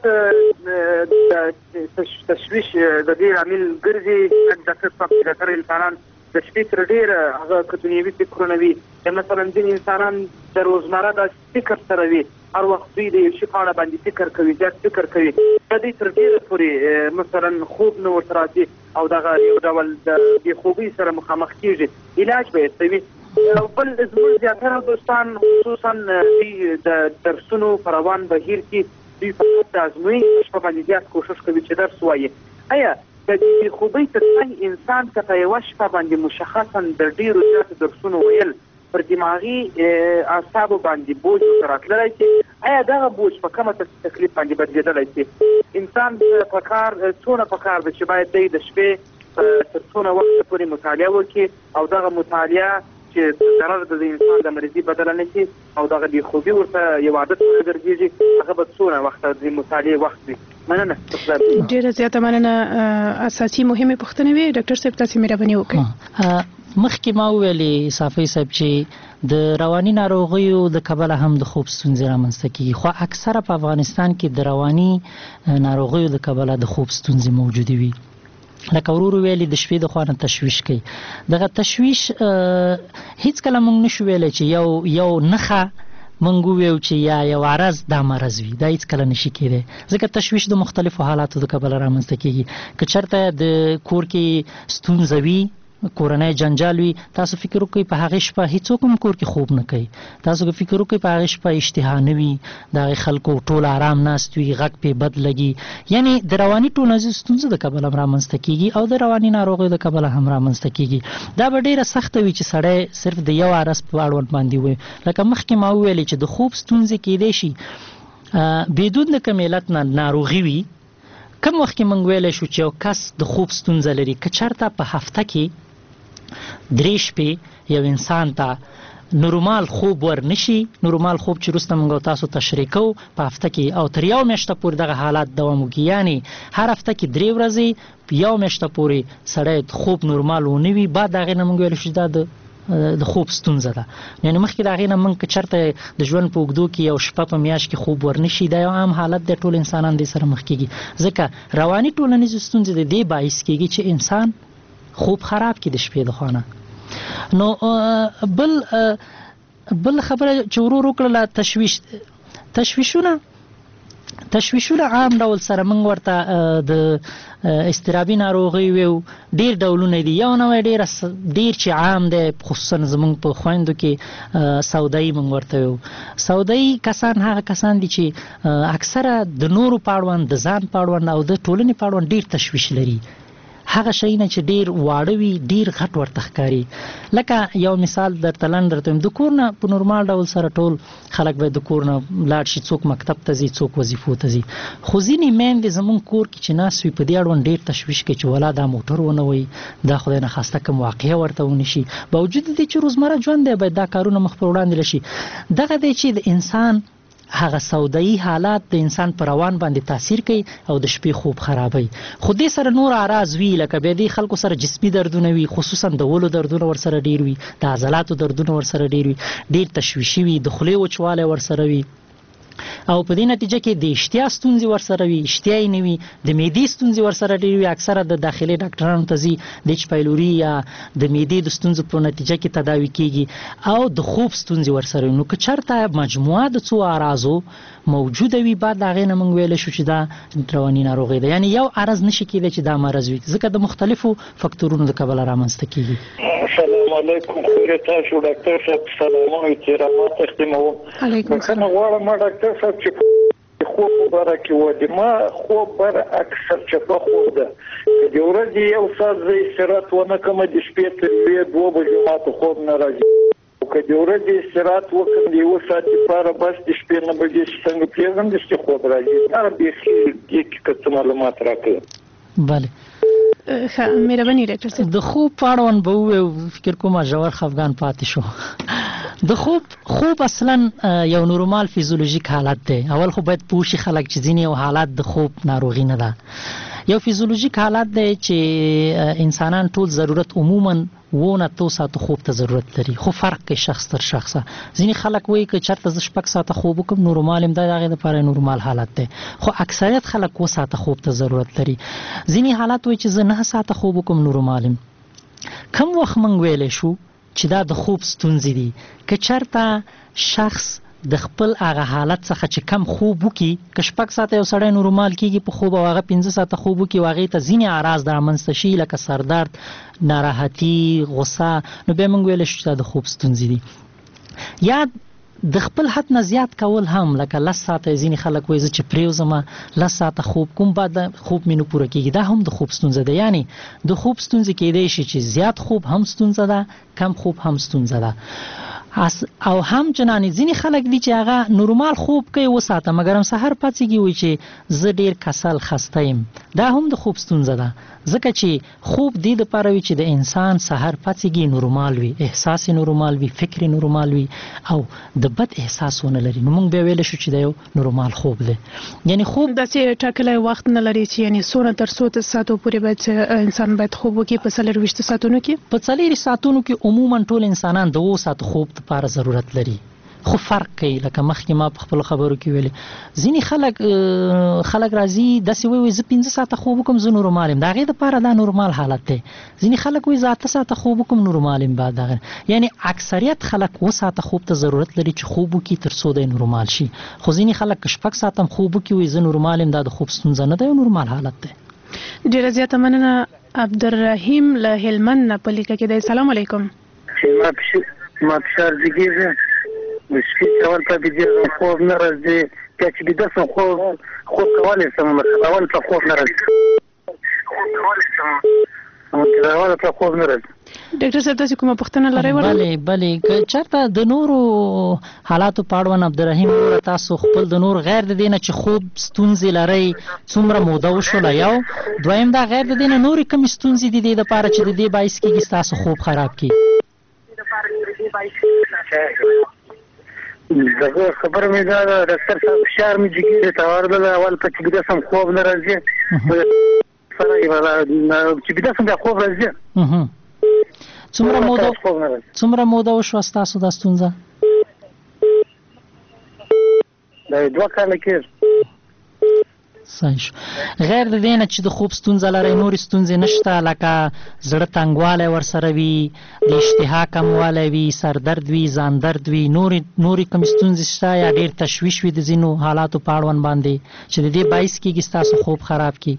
تشویش د دې عامل ګرځي ډاکټر صاحب ډاکټر انسانان د شپې تر ډیره هغه کتونیوي فکرونه وي مثلا ځینې انسانان د روزمره د فکر سره وي هر وخت دوی د یو شي په اړه باندې فکر کوي زیات فکر کوي د دې تر ډیره پورې مثلا خوب نه ورته راځي او دغه یو ډول د بې خوبۍ سره مخامخ کېږي علاج به یې کوي بل زموږ زیاتره دوستان خصوصا د درسونو په روان بهیر کې دوی فقط د ازموینې شپه باندې زیات کوښښ کوي چې درس ووایي آیا د بې خوبۍ تر څنګ انسان که په یوه شپه باندې مشخصا د ډېرو زیاتو درسونو ویل پر دماغي اعصابو باندې بوج ورته راتللی شي آیا دغه بوج په کومه تکلیف باندې بدلېدلی شي انسان څونه پکار ده چې باید دی د شپې تر څونه وخته پورې مطالعه وکړي او دغه مطالعه چې ضرر د انسان د مرضي بدله نه شي او دغه بې خوبي ورته یو عادت وګرځېږي هغه به څونه وخته د مطالعې وخت وي مننه ډېره زیاته مننه اساسي مهمې پوښتنې وې ډاکټر صاحب تاسې مهرباني وکړئ مخکې ما ویلې صافي صاحب چې د رواني ناروغیو د کبله هم د خوب ستونزې رامنځته کیږي خو اکثره په افغانستان کې د رواني ناروغیو د کبله د خوب ستونزې موجودې وي لکه ورور ویلي د شپې د خوا نه تشویش کوي دغه تشویش هیڅ کله موږ نشو ویلی چې یو نښه موږ وویو چې یا یو عرض دا مرض وي دا هیڅ کله نشي کېدی ځکه تشویش د مختلفو حالاتو د کبله رامنځته کیږي که چېرته د کور کې ستونزه وي کورنۍ جنجال وي تاسو فکر وکړئ په هغې شپه هیڅوک هم کور کې خوب نه کوي تاسو که فکر وکړئ په هغې شپه اشتها نه وي د هغې خلکو ټول آرام ناست وي غږ پې بد لګي یعنې د رواني ټولنیزو ستونزو د کبله هم رامنځته کېږي او د رواني ناروغیو د کبله هم رامنځته کېږي دا به ډېره سخته وي چې سړی صرف د یو عرض په اړوند باندې ووایي لکه مخکې ما وویلې چې د خوب ستونزې کېدی شي بدون د کوم علت نه ناروغي وي کوم وخت کې موږ ویلی شو چې یو کس د خوب ستونزه لري که چېرته په هفته کې 3 شپې یو انسان ته نورمال خوب ورنشي نورمال خوب چې وروسته موږ تاسو تشریح کوو په هفته کې او تر یو میاشته پورې دغه حالات دوام وکړي یعنې هر هفته کې 3 ورځې یو میاشته پورې سړی خوب نورمال ونه وي بعد د هغې نه موږ ویلی شو دا د خوب ستونزه ده یعنې مخکې د هغې نه موږ که چېرته د ژوند په اوږدو کې یو شپه په میاشت کې خوب ورنشي دا یو عام حالت دی ټول انسانان دې سره مخ کېږي ځکه رواني ټولنیزې ستونزې د دې باعث کېږي چې انسان خوب خراب کی د شپې د خوانه نو بل خبره چې ورور وکړله تشویشونه عام ډول سره موږ ورته د اضطرابي ناروغۍ ویو ډېر ډولونه دي یو نوع ډېر چې عام دی خصوصا زموږ په خویندو کې سودایي موږ ورته ویو سودایي کسان هغه کسان دي چې اکثره د نورو په اړوند د ځان په اړوند او د ټولنې په اړوند ډېر تشویش لري هغه شیونه چې ډیر واړه وي ډیر غټ ورته ښکاري لکه یو مثال درته لنډ درته وایم د کور نه په نورمال ډول سره ټول خلک باید د کور نه لاړ شي څوک مکتب ته ځي څوک وظیفو ته ځي خو ځینې میندې زموږ کور کې چې ناست وي په دې اړوند ډیر تشویش کوي چې ولا دا موټر ونه وي دا خدای نخواسته کوم واقعه ورته ونه شي باوجود دې چې روزمره ژوند دی باید دا کارونه مخ پر وړاندې لشي دغه دی چې د انسان هغه سودایي حالات د انسان پر روان باندې تاثیر کوي او د شپې خوب خرابوي خو دې سره نور اعراض وي لکه بیا دې خلکو سره جسمي دردونه وي خصوصا د ولو دردونه ورسره ډیر وي د عضلاتو دردونه ورسره ډیر وي ډیر تشویشي وي د خولې وچوالی ورسره وي او په دې نتیجه کې د اشتها ستونزې ورسره وي اشتها یې نه وي د معدې ستونزې ورسره ډېرې وي اکثره د داخلي ډاکټرانو ته ځي د ایچ پایلوري یا د معدې د ستونزو په نتیجه کې تداوي کېږي او د خوب ستونزې ورسره وي نو که چېرته مجموعه د څو اعراضو موجوده وي بعد د هغې نه موږ ویلی شو چې دا رواني ناروغۍ ده یعنې یو عرض نشي کېدی چې دا مرض وي ځکه د مختلفو فکتورونو د کبله رامنځته کېږي السلام علیکم خیر تاسو ډاکټر صاحب سلام او احترامات اختموم بخښنه غواړم ډاکټر صاحب چې خوب مباره کې و دي ما خوب بر اکثر چپه خوب ده د ورځې یو ساعت زه استراحت ونه کوم د شپې تر 2 بجو ماته خوب نه راځي که د ورځې استراحت وکړم د 1 ساعت لپاره بس د شپې 9 بجې څنګه پرېږدم داسې خوب راځي دا بیخي دې کې که څه معلومات راکړئ بله مهرباني ډاکټر صاحب د خوب په اړوند به ووایو فکر کوم ژور خفګان پاتې شو د خوب اصلا یو نورمال فیزیولوژیک حالت دی اول خو باید پوه شي خلک چې ځینې یو حالت د خوب ناروغي نه ده یو فیزیولوژیک حالت دی چې انسانان ټول ضرورت عموما وونه تو ساعته خوب ته ضرورت لري، خو فرق کوي شخص تر شخصه. ځینې خلک وایي که چېرته زه 6 ساعته خوب وکړم نورمال یم، دا د هغې دپاره نورمال حالت دی، خو اکثریت خلک 7 ساعته خوب ته ضرورت لري. ځینې حالت وایي چې زه 9 ساعته خوب وکړم نورمال یم. کم وخت موږ ویلی شو چې دا د خوب ستونزې دي؟ که چېرته شخص د خپل هغه حالت څخه چې کم خوب وکړي، که 6 ساعته یو سړی نورمال کېږي په خوب او هغه 15 ساعته خوب وکړي او هغې ته ځینې اعراض د رامنځته شي لکه سردرد، ناراحتي، غصه، نو بیا موږ ویلی شو چې دا د خوب ستونزې دي. یا د خپل حد نه زیات کول هم، لکه 10 ساعته ځینې خلک وایي زه چې پرېوځم 10 ساعته خوب کوم بعد خوب مې نه پوره کېږي، دا هم د خوب ستونزه ده. یعنی د خوب ستونزې کېدی شي چې زیات خوب هم ستونزه ده، کم خوب هم ستونزه ده. او هم چنانې ځینې خلک دي چې هغه نورمال خوب کوي 7 ساعته مګر هم سحر پاڅېږي وایي چې زه ډېر کسل خسته یم، دا هم د خوب ستونزه ده. ځکه چې خوب دې دپاره وي چې د انسان سحر پاڅېږي نورمال وي، احساس نورمال وي، فکر نورمال وي او د بد احساس ونه لري. نو موږ بیا ویلی شو چې دا یو نورمال خوب دی. یعنی خوب داسې ټاکلی وخت نه لري چې یعنی څونه تر څو ساعتو پورې باید انسان باید خوب وکړي په 24 ساعتونو کې؟ په 4 ساعتونو کې عموما ټول انسانان د 7 ساعتو خوب لپاره ضرورت لري، خو فرق کوي. لکه مخکې ما په خپلو خبرو کې ویلې ځینې خلک راځي داسې وایي زه 15 ساعته خوب وکړم زه نورمال یم، د هغې دپاره دا نورمال حالت دی. ځینې خلک وایي زه 8 ساعته خوب وکړم نورمال یم بعد هغه. یعنی اکثریت خلک 7 ساعته خوب ته ضرورت لري چې خوب وکړي تر څو دی نورمال شي. خو ځینې خلک که 6 ساعته هم خوب وکړي وایي زه نورمال یم، دا د خوب ستونزه نه ده، یو نورمال حالت دی. ډېره زیاته مننه. عبدالرحیم له هلمند نه په لیکه کې دی. سلام علیکم. ما فشار زیږېږي د شپې اول په بېدېږم خوب نه راځي، بیا چې بیده شم خوب کولی شم مثلا اول په خوب نه راځي، اول په خوب نه راځي. ډاکټر صاحب تاسو کومه پوښتنه لرئ؟ بلې که چېرته د نورو حالاتو په اړوند عبدالرحیم وروره تاسو خپل د نور غیر د دې نه چې خوب ستونزې لرئ څومره موده وشوله؟ یو دویم دا غیر د دې نه نورې کومې ستونزې دي دې دپاره چې د دې باعث کېږي ستاسو خوب خراب کړي؟ دغه خبره مې دا ده ډاکټر صاحب فشار مې جګېږي ته ورغله اول په چې بیده شم خوب نه راځي، چې بیده شم بیا خوب راځي. څومره موده وشوه ستاسو دا ستونزه؟ دا 2 کاله کېږي. صحیح شو. غیر د دې نه چې د خوب ستونزه لرئ نورې ستونزې نشته لکه زړه تنګوالی ورسره وي، د اشتها کموالی وي، سردرد وي، ځان درد وي، نورې کومې ستونزې شته یا ډېر تشویش وي د ځینو حالاتو په اړوند باندې چې د دې باعث کېږي ستاسو خوب خراب کړي؟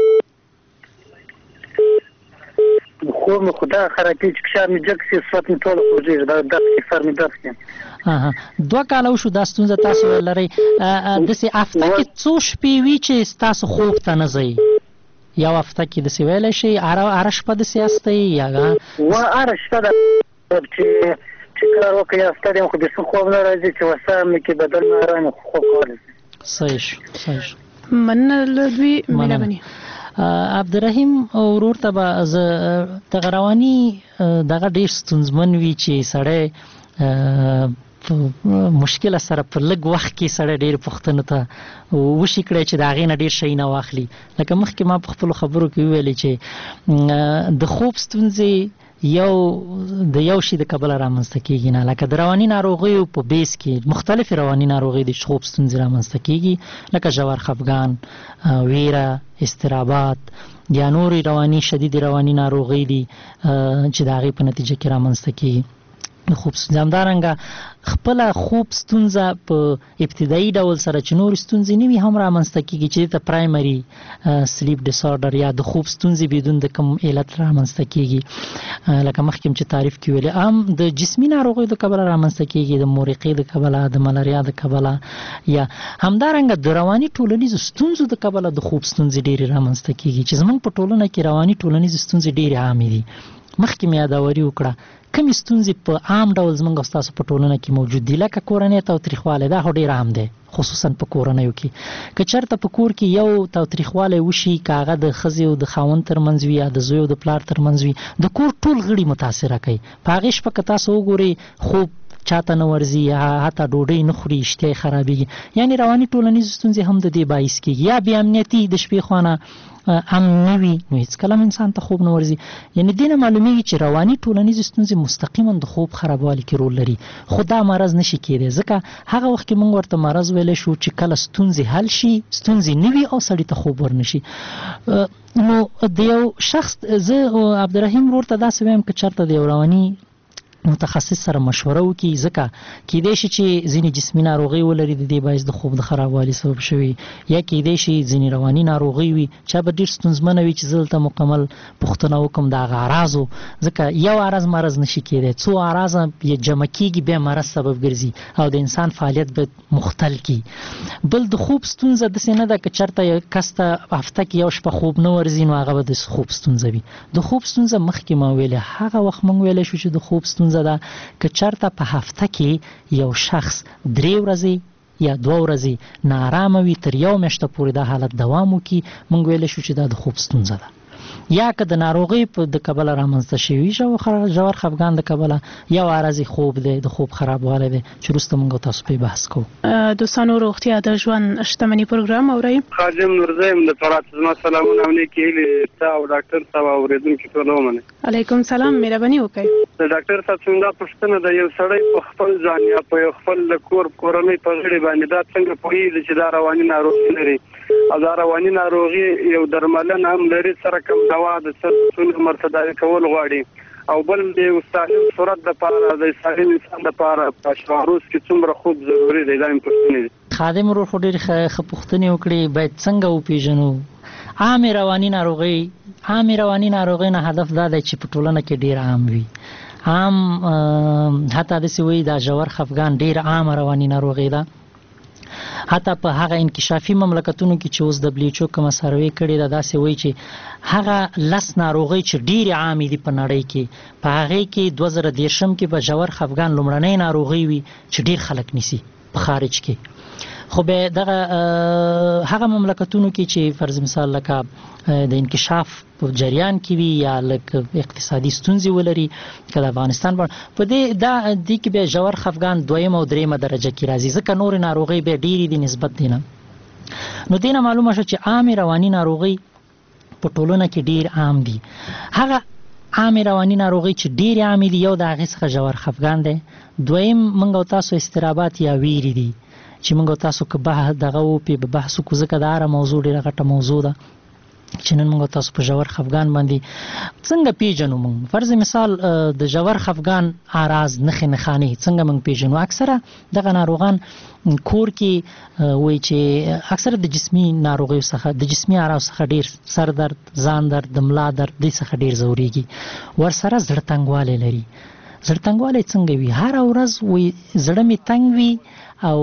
خوب مې خو دا خرابېږي چې فشار مې جګ شي، صحت مې ټوله خوږېږي، دا سر مې درد کوي. 2 کاله وشو دا ستونزه تاسو لرئ. داسې هفته کې څو شپې وي چې ستاسو خوب ته نه ځئ؟ یو هفته کې داسې ویلی شئ هره شپه داسې یاستئ یا هره شپه ده چې کار وکړئ یا ستړی یم خو بېخي خوب نه راځي چې وسه مې کې بدن مې ارام خوب کولی شي. صحیح شو. مننه له دوی مهرباني. عبدالرحیم ورور ته به زه دغه رواني دغه ډېر ستونزمن وي چې سړی مشکله سره په لږ وخت کې سړی ډېر پوښتنو ته وشي کړی چې د هغې نه ډېر شی نه واخلي. لکه مخکې ما په خپلو خبرو کې وویلې چې د خوب ستونزې د یو شي د کبله رامنځته کېږي نه، لکه د رواني ناروغیو په بیس کې مختلفې رواني ناروغۍ د خوب ستونزې رامنځته کېږي لکه ژور خفګان، ویره، اضطرابات یا نورې رواني شدید رواني ناروغۍ دي چې د هغې په نتیجه کې رامنځته کېږي. خوب ستونزه همدارنګه خپله خوب ستونزه په ابتدایي ډول سره چې نورې ستونزې نه وي هم رامنځته کېږي چې دې ته پرایمري سلیپ ډسارډر یا د خوب ستونزې بدون د کوم علت رامنځته کېږي. لکه مخکې چې تعریف کې ویلې هم د جسمي ناروغیو د کبله رامنځته کېږي، د مورقې د کبله، د ملاریا د کبله، یا همدارنګه د رواني ټولنیزو ستونزو د کبله د خوب ستونزې ډېرې رامنځته کېږي چې زموږ په ټولنه کې رواني ټولنیزې ستونزې ډېرې عامې دي. مخکې مې یاداوري وکړه کومې ستونزې په عام ډول زموږ او ستاسو په ټولنه کې موجود دي لکه کورنۍ تاوتریخوالی، دا خو ډېر عام دی خصوصا په کورنیو کې. که چېرته په کور کې یو تاوتریخوالی وشي که هغه د ښځې او د خاوند ترمنځ وي یا د زوی او د پلار ترمنځ وي د کور ټول غړي متاثره کوي. په هغې شپه که تاسو وګورئ خوب چاته نه ورځي، حتی ډوډۍ نه خوري، اشتها یې خرابېږي. یعنې رواني ټولنیزې ستونزې هم د دې باعث کېږي. یا بې امنیتي د شپې خوا نه نه وي نو هېڅکله هم انسان ته خوب نه ورځي. یعنې دې نه معلومیږي چې رواني ټولنیزې ستونزې مستقیما د خوب خرابوالي کې رول لري، خو دا مرض نشي کېدی. ځکه هغه وخت کې موږ ورته مرض ویلی شو چې کله ستونزې حل شي، ستونزې نه وي او سړي ته خوب ورنشي. نو د یو شخص، زه عبدالرحیم ورور ته داسې وایم که چېرته د یو رواني متخصص سره مشوره وکړي، ځکه کېدای شي چې ځینې جسمي ناروغۍ ولري د دې باعث د خوب د خرابوالي سبب شوي، یا کېدای شي ځینې رواني ناروغۍ وي چا به ډېر ستونزمنه وي چې زه دلته مکمل پوښتنه وکړم د هغه اعراضو، ځکه یو عرض مرض نشي کېدی، څو اعراضه یې جمع کېږي بیا مرض سبب ګرځي او د انسان فعالیت به مختل کړي. بل د خوب ستونزه داسې نه ده که چېرته یو کس ته هفته کې یو شپه خوب نه ورځي نو هغه به د خوب ستونزه وي. د خوب ستونزه مخکې ما ویلې، هغه وخت موږ ویلی شو چې د خوب ستونزه ده که چېرته په هفته کې یو شخص 3 ورځې یا 2 ورځې ناارامه وي، تر 1 میاشته پورې دا حالت دوام وکړي، موږ ویلی شو چې دا د خوب ستونزه ده. یا که د ناروغۍ د کبله رامنځته شوي ژور خفګان د کبله یو عارضي خوب دی، د خوب خرابوالی دی چې وروسته موږ تاسو پرې بحث کوو. دوستانو روغتیا د ژوند شتمني پروګرام اورئ. خادم نورزیم د فرات زما سلامونه او نیکې هیلې تا او ډاکټر صاحب او اورېدونکي ټول ومنئ. علیکم سلام، مهرباني وکړئ. د ډاکټر صاحب څنګه پوښتنه ده، یو سړی په خپل ځان یا په خپل کورنۍ په غړي باندې دا څنګه پوهېږي چې دا رواني ناروغي لري او دا رواني ناروغي یو درملنه هم لري، سره کوم دوا د څو مرتداوي کول غواړي، او بل د سالم صورت دپاره د سالم انسان دپاره په شعروس کې څومره خوب ضروري دی؟ دا مې پوښتنې دي. خادم ورور خو ډېرې ښه پوښتنې وکړې. باید څنګه وپېژنو عامې رواني ناروغۍ نه هدف دا دی چې په ټولنه کې ډېر عام وي. عام حتی داسې وایي دا ژور خفګان ډېر عامه رواني ناروغۍ ده. حتی په هغه انکشافي مملکتونو کې چې اوس WHO کومه سروې کړې ده داسې وایي چې هغه 10 ناروغۍ چې ډېرې عامې دي په نړۍ کې، په هغې کې 2013 کې به ژور خفګان لومړنۍ ناروغۍ وي چې ډېر خلک نیسي په خارج کې. خو به دغه هغه مملکتونو کې چې فرض مثال لکه د انکشاف په جریان کې وي یا لکه اقتصادي ستونزې ولري که د افغانستان په دې کې به ژور خفګان 2 او 3 درجه کې راځي، ځکه نورې ناروغۍ به ډېرې دي نسبت دی نه. نو دې نه معلومه شوه چې عامې رواني ناروغۍ په ټولنه کې ډېر عام دي. هغه عامې رواني ناروغۍ چې ډېرې عامې دي، یو د هغې څخه ژور خفګان دی، دویم موږ او تاسو اضطرابات یا ویرې دي چې موږ تاسو که دغه وپې به بحث وکړو، ځکه دا هره موضوع ډېره غټه موضوع ده چې نن موږ تاسو په ژور خفګان باندې څنګه پیژنو. موږ فرض مثال د ژور خفګان اعراض نښې نښانې څنګه موږ پیژنو؟ اکثره دغه ناروغان کور کې وایي چې اکثره د جسمي ناروغیو څخه د جسمي اعراض څخه ډېر سر درد، ځان درد، د ملا درد دې څخه ډېر ځورېږي، ورسره زړه تنګوالی لري. زړه تنګوالی څنګه وي؟ هره ورځ وایي زړه مې تنګ وي او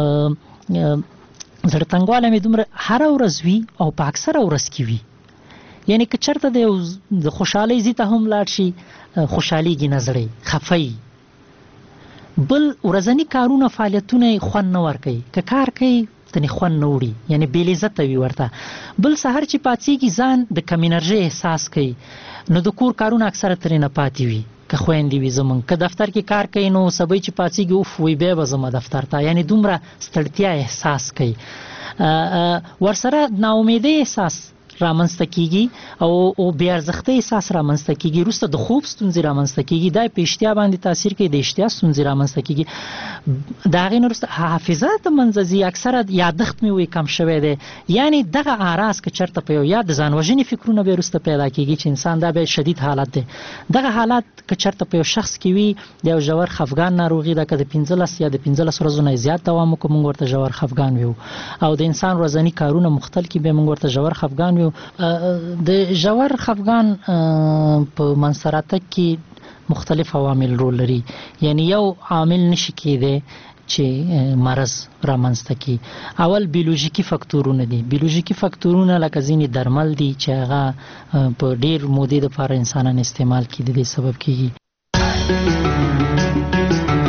زړه تنګوالی مې دومره هره ورځ وي او په اکثره ورځ کې وي. یعنې که چېرته د خوشحالۍ ځي ته هم لاړ شي خوشحالېږي نه، زړی خفه وي. بل ورځني کارونه فعالیتونه یې خوند نه ورکوي، که کار کوي تنې خوند نه وړي، یعنې بې لذته وي ورته. بل سهار چې پاڅېږي ځان د کم انرژۍ احساس کوي، نو د کور کارونه اکثره ترې نه پاتې وي. که خویندې وي زمونږ که دفتر کې کار کوي نو سبی چې پاڅېږي اوف وایي بیا به ځمه دفتر ته، یعنې دومره ستړتیا احساس کوي. ورسره ناامیدۍ احساس رامنځته کیږي او بې ارزښتۍ احساس رامنځته کیږي. وروسته د خوب ستونزې رامنځته کیږي، دا په اشتها باندې تاثیر کوي، د اشتها ستونزې رامنځته کیږي. د هغې نه وروسته حافظه د منځه ځي، اکثره یادښت مې وایي کم شوی دی. یعنې دغه اعراض که چېرته په یو یا د ځان وژنې فکرونه بیا وروسته پیدا کیږي چې انسان دا بیا شدید حالت دی. دغه حالت که چېرته په یو شخص کې وي د یو ژور خفګان ناروغي ده، که د 15 یا د 15 ورځو نه زیات دوام وکړو موږ ورته ژور خفګان ویو، او د انسان ورځني کارونه مختل کړي بیا موږ ورته ژور خفګان ویو. د ژور خفګان په منځته راتګ کې مختلف عوامل رول لري، یعنی یو عامل نشي کېدی چې مرض رامنځته کړي. اول بیولوژیکي فکتورونه دي. بیولوژیکي فکتورونه لکه ځینې درمل دي چې هغه په ډېر مودې دپاره انسانان استعمال کړي، د دې سبب کېږي.